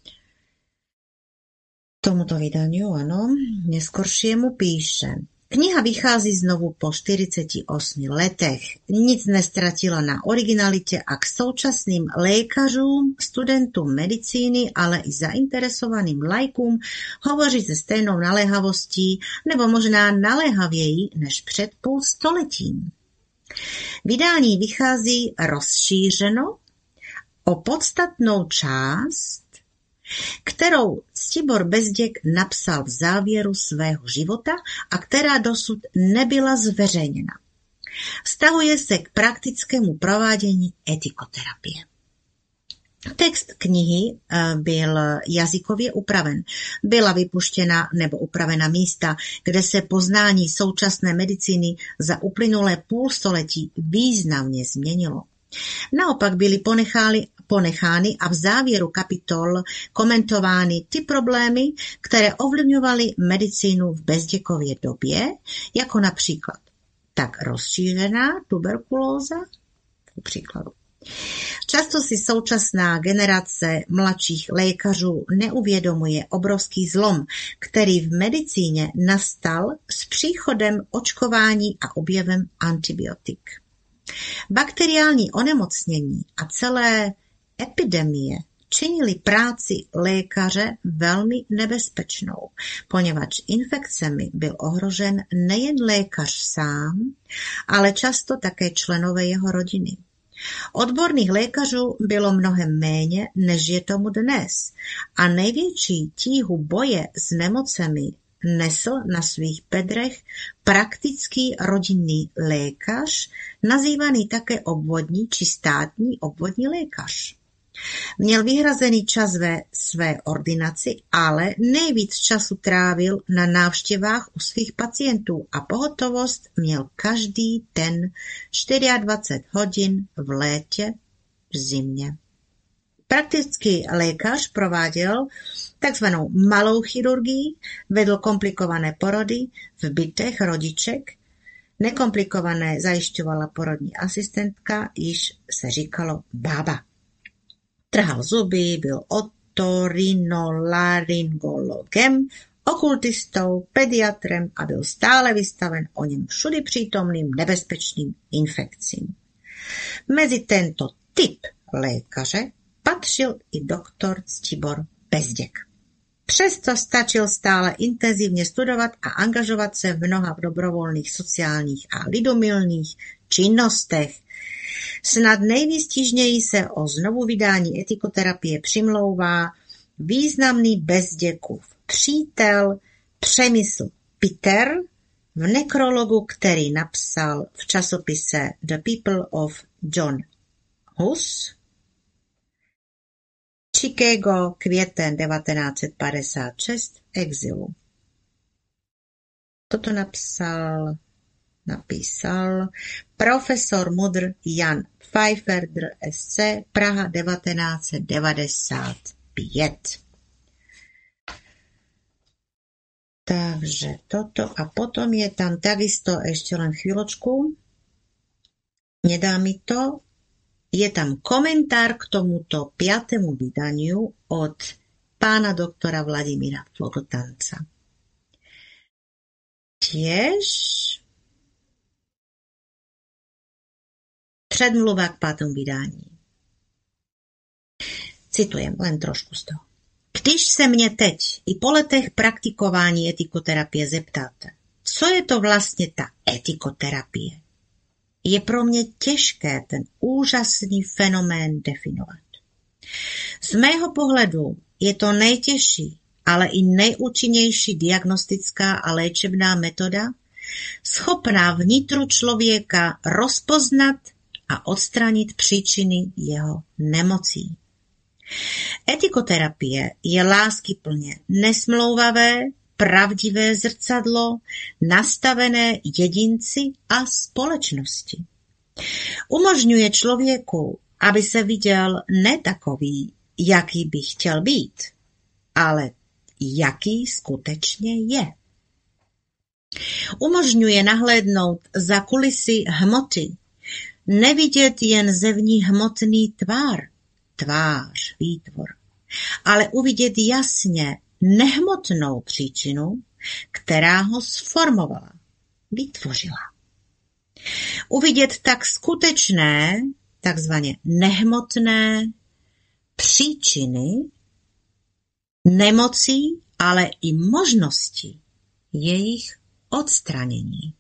Tomuto vydaniu, áno, neskoršiemu píše: Kniha vychází znovu po štyridsiatich ôsmich letech. Nic nestratila na originalite a k současným lékařům, studentům medicíny, ale i zainteresovaným laikům hovoří se stejnou naléhavostí nebo možná naléhavěji než před půl stoletím. Vydání vychází rozšířeno o podstatnou část, kterou Ctibor Bezděk napsal v závěru svého života a která dosud nebyla zveřejněna. Vztahuje se k praktickému provádění etikoterapie. Text knihy byl jazykově upraven. Byla vypuštěna nebo upravena místa, kde se poznání současné medicíny za uplynulé půlstoletí významně změnilo. Naopak byly ponechány, ponechány a v závěru kapitol komentovány ty problémy, které ovlivňovaly medicínu v Bezděkově době, jako například tak rozšířená tuberkulóza, ku příkladu. Často si současná generace mladších lékařů neuvědomuje obrovský zlom, který v medicíně nastal s příchodem očkování a objevem antibiotik. Bakteriální onemocnění a celé epidemie činili práci lékaře velmi nebezpečnou, poněvadž infekcemi byl ohrožen nejen lékař sám, ale často také členové jeho rodiny. Odborných lékařů bylo mnohem méně, než je tomu dnes, a největší tíhu boje s nemocemi nesl na svých bedrech praktický rodinný lékař, nazývaný také obvodní či státní obvodní lékař. Měl vyhrazený čas ve své ordinaci, ale nejvíc času trávil na návštěvách u svých pacientů a pohotovost měl každý den dvacet čtyři hodin v létě, v zimě. Praktický lékař prováděl takzvanou malou chirurgii, vedl komplikované porody v bytech rodiček, nekomplikované zajišťovala porodní asistentka, již se říkalo bába. Trhal zuby, byl otorinolaryngologem, okultistou, pediatrem a byl stále vystaven o něm všudy přítomným nebezpečným infekcím. Mezi tento typ lékaře patřil i doktor Ctibor Bezděk. Přesto stačil stále intenzivně studovat a angažovat se v mnoha dobrovolných sociálních a lidomilných činnostech. Snad nejvýstižněji se o znovuvydání etikoterapie přimlouvá významný Bezděkův přítel Přemysl Peter v nekrologu, který napsal v časopise The People of John Hus, Chicago, květen devatenáct set padesát šest, exilu. Toto napsal, napísal profesor mudr Jan Pfeiffer dr es cé, Praha devatenáct set devadesát pět. Takže toto a potom je tam takisto ešte len chvíľočku. Nedá mi to. Je tam komentár k tomuto piatému vydaniu od pána doktora Vladimíra Flogotanca. Tiež Předmluva k pátému vydání. Citujem len trošku z toho. Když se mě teď i po letech praktikování etikoterapie zeptáte, co je to vlastně ta etikoterapie, je pro mě těžké ten úžasný fenomén definovat. Z mého pohledu je to nejtěžší, ale i nejúčinnější diagnostická a léčebná metoda, schopná vnitru člověka rozpoznat a odstranit příčiny jeho nemocí. Etikoterapie je láskyplně nesmlouvavé, pravdivé zrcadlo, nastavené jedinci a společnosti. Umožňuje člověku, aby se viděl ne takový, jaký by chtěl být, ale jaký skutečně je. Umožňuje nahlédnout za kulisy hmoty, nevidět jen zevní hmotný tvar, tvář, výtvor, ale uvidět jasně nehmotnou příčinu, která ho sformovala, vytvořila. Uvidět tak skutečné, takzvaně nehmotné příčiny nemocí, ale i možnosti jejich odstranění.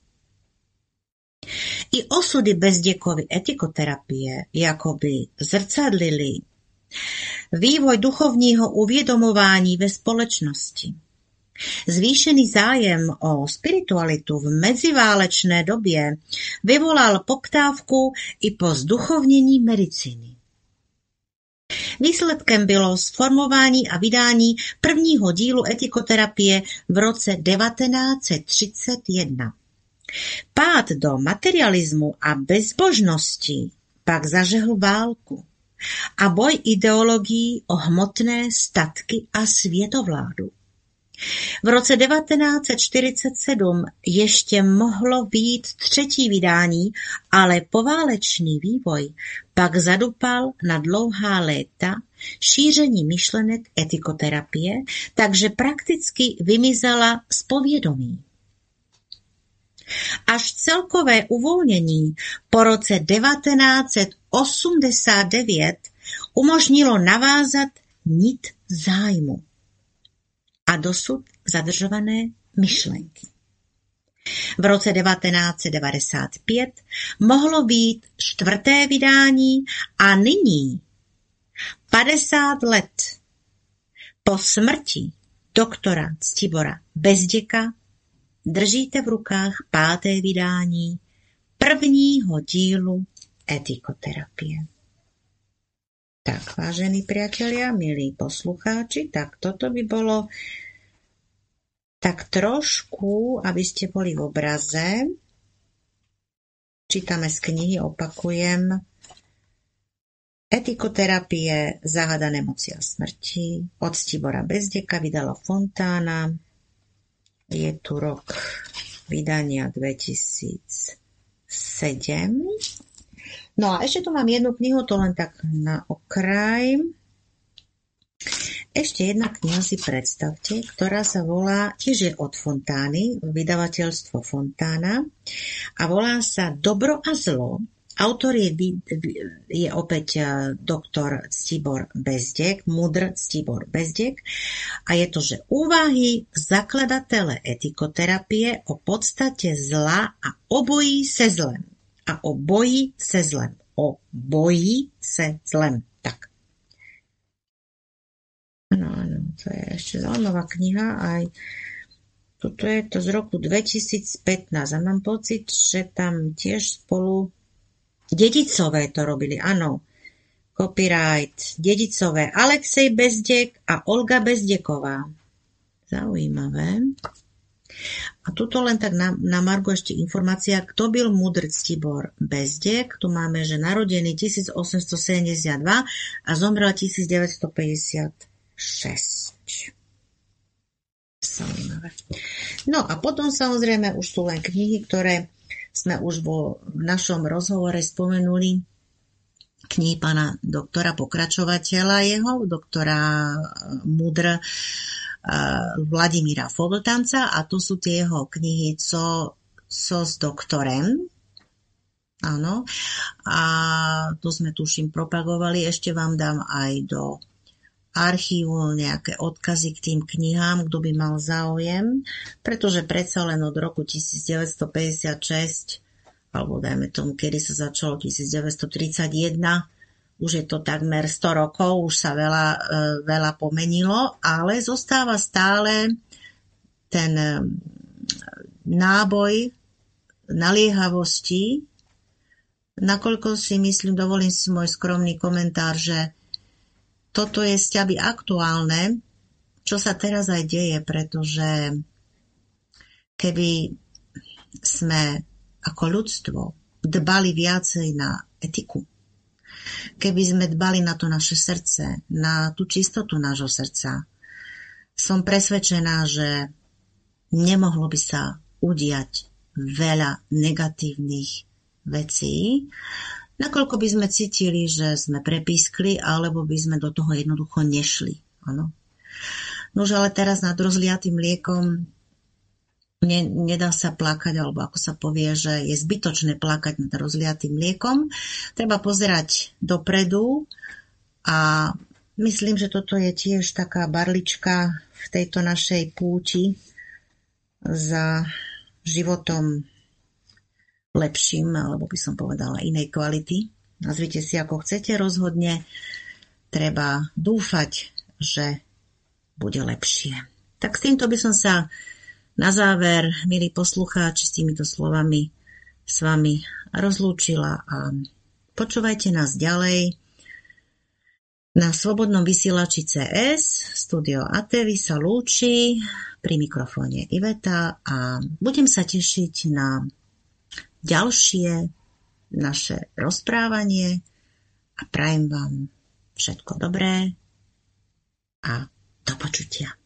I osudy Bezděkovy etikoterapie jakoby zrcadlily vývoj duchovního uvědomování ve společnosti. Zvýšený zájem o spiritualitu v meziválečné době vyvolal poptávku i po zduchovnění medicíny. Výsledkem bylo sformování a vydání prvního dílu etikoterapie v roce devatenáct set třicet jedna. Pád do materialismu a bezbožnosti pak zažehl válku a boj ideologií o hmotné statky a světovládu. V roce devatenáct set čtyřicet sedm ještě mohlo být třetí vydání, ale poválečný vývoj pak zadupal na dlouhá léta šíření myšlenek etikoterapie, takže prakticky vymizela z povědomí. Až celkové uvolnění po roce devatenáct set osmdesát devět umožnilo navázat nit zájmu a dosud zadržované myšlenky. V roce devatenáct set devadesát pět mohlo být čtvrté vydání a nyní, padesát let po smrti doktora Ctibora Bezděka, držíte v rukách páté vydání prvního dílu etikoterapie. Tak, vážení priatelia, milí poslucháči, tak toto by bolo tak trošku, aby ste boli v obraze. Čítame z knihy, opakujem, Etikoterapie, záhada nemoci a smrti od Ctibora Bezděka, vydala Fontána. Je tu rok vydania dvetisícsedem. No a ešte tu mám jednu knihu, to len tak na okraj. Ešte jedna kniha si predstavte, ktorá sa volá, tiež je od Fontány, vydavateľstvo Fontána, a volá sa Dobro a zlo. Autor je, je opäť doktor Ctibor Bezděk, mudr Ctibor Bezděk, a je to, že úvahy zakladatele etikoterapie o podstate zla a obojí se zlem. A o boji se zlem. O boji se zlem. Tak. No, no, to je ešte zaujímavá kniha. Aj toto je to z roku dvetisícpätnásť. A mám pocit, že tam tiež spolu Dedicové to robili. Áno. Copyright. Dedicové. Alexej Bezděk a Olga Bezděková. Zaujímavé. A tuto len tak na, na margu ešte informácia, kto byl mudr Ctibor Bezděk. Tu máme, že narodený tisíc osemsto sedemdesiatdva a zomrel tisíc deväťsto päťdesiatšesť. Zaujímavé. No a potom samozrejme už sú len knihy, ktoré sme už vo v našom rozhovore spomenuli. Knihy pána doktora, pokračovateľa jeho, doktora mudr Vladimíra Fogltanca, a to sú tie jeho knihy Co, co s doktorem. Áno. A to sme tuším propagovali. Ešte vám dám aj do archívu nejaké odkazy k tým knihám, kto by mal záujem, pretože predsa len od roku devätnásťstopäťdesiatšesť, alebo dajme tomu, kedy sa začalo devätnásťstotridsaťjeden, už je to takmer sto rokov, už sa veľa, veľa pomenilo, ale zostáva stále ten náboj naliehavosti, nakoľko si myslím, dovolím si môj skromný komentár, že toto je sťaby aktuálne, čo sa teraz aj deje, pretože keby sme ako ľudstvo dbali viacej na etiku, keby sme dbali na to naše srdce, na tú čistotu nášho srdca, som presvedčená, že nemohlo by sa udiať veľa negatívnych vecí, nakoľko by sme cítili, že sme prepískli, alebo by sme do toho jednoducho nešli. Áno. Nož ale teraz nad rozliatým mliekom ne, nedá sa plakať, alebo ako sa povie, že je zbytočné plakať nad rozliatým mliekom. Treba pozerať dopredu a myslím, že toto je tiež taká barlička v tejto našej púti za životom lepším, alebo by som povedala inej kvality. Nazvite si ako chcete, rozhodne treba dúfať, že bude lepšie. Tak s týmto by som sa na záver, milí poslucháči, s týmito slovami s vami rozlúčila a počúvajte nás ďalej na Slobodnom vysielači cé es. Studio Atevy sa lúči, pri mikrofóne Iveta a budem sa tešiť na ďalšie naše rozprávanie a prajem vám všetko dobré a do počutia.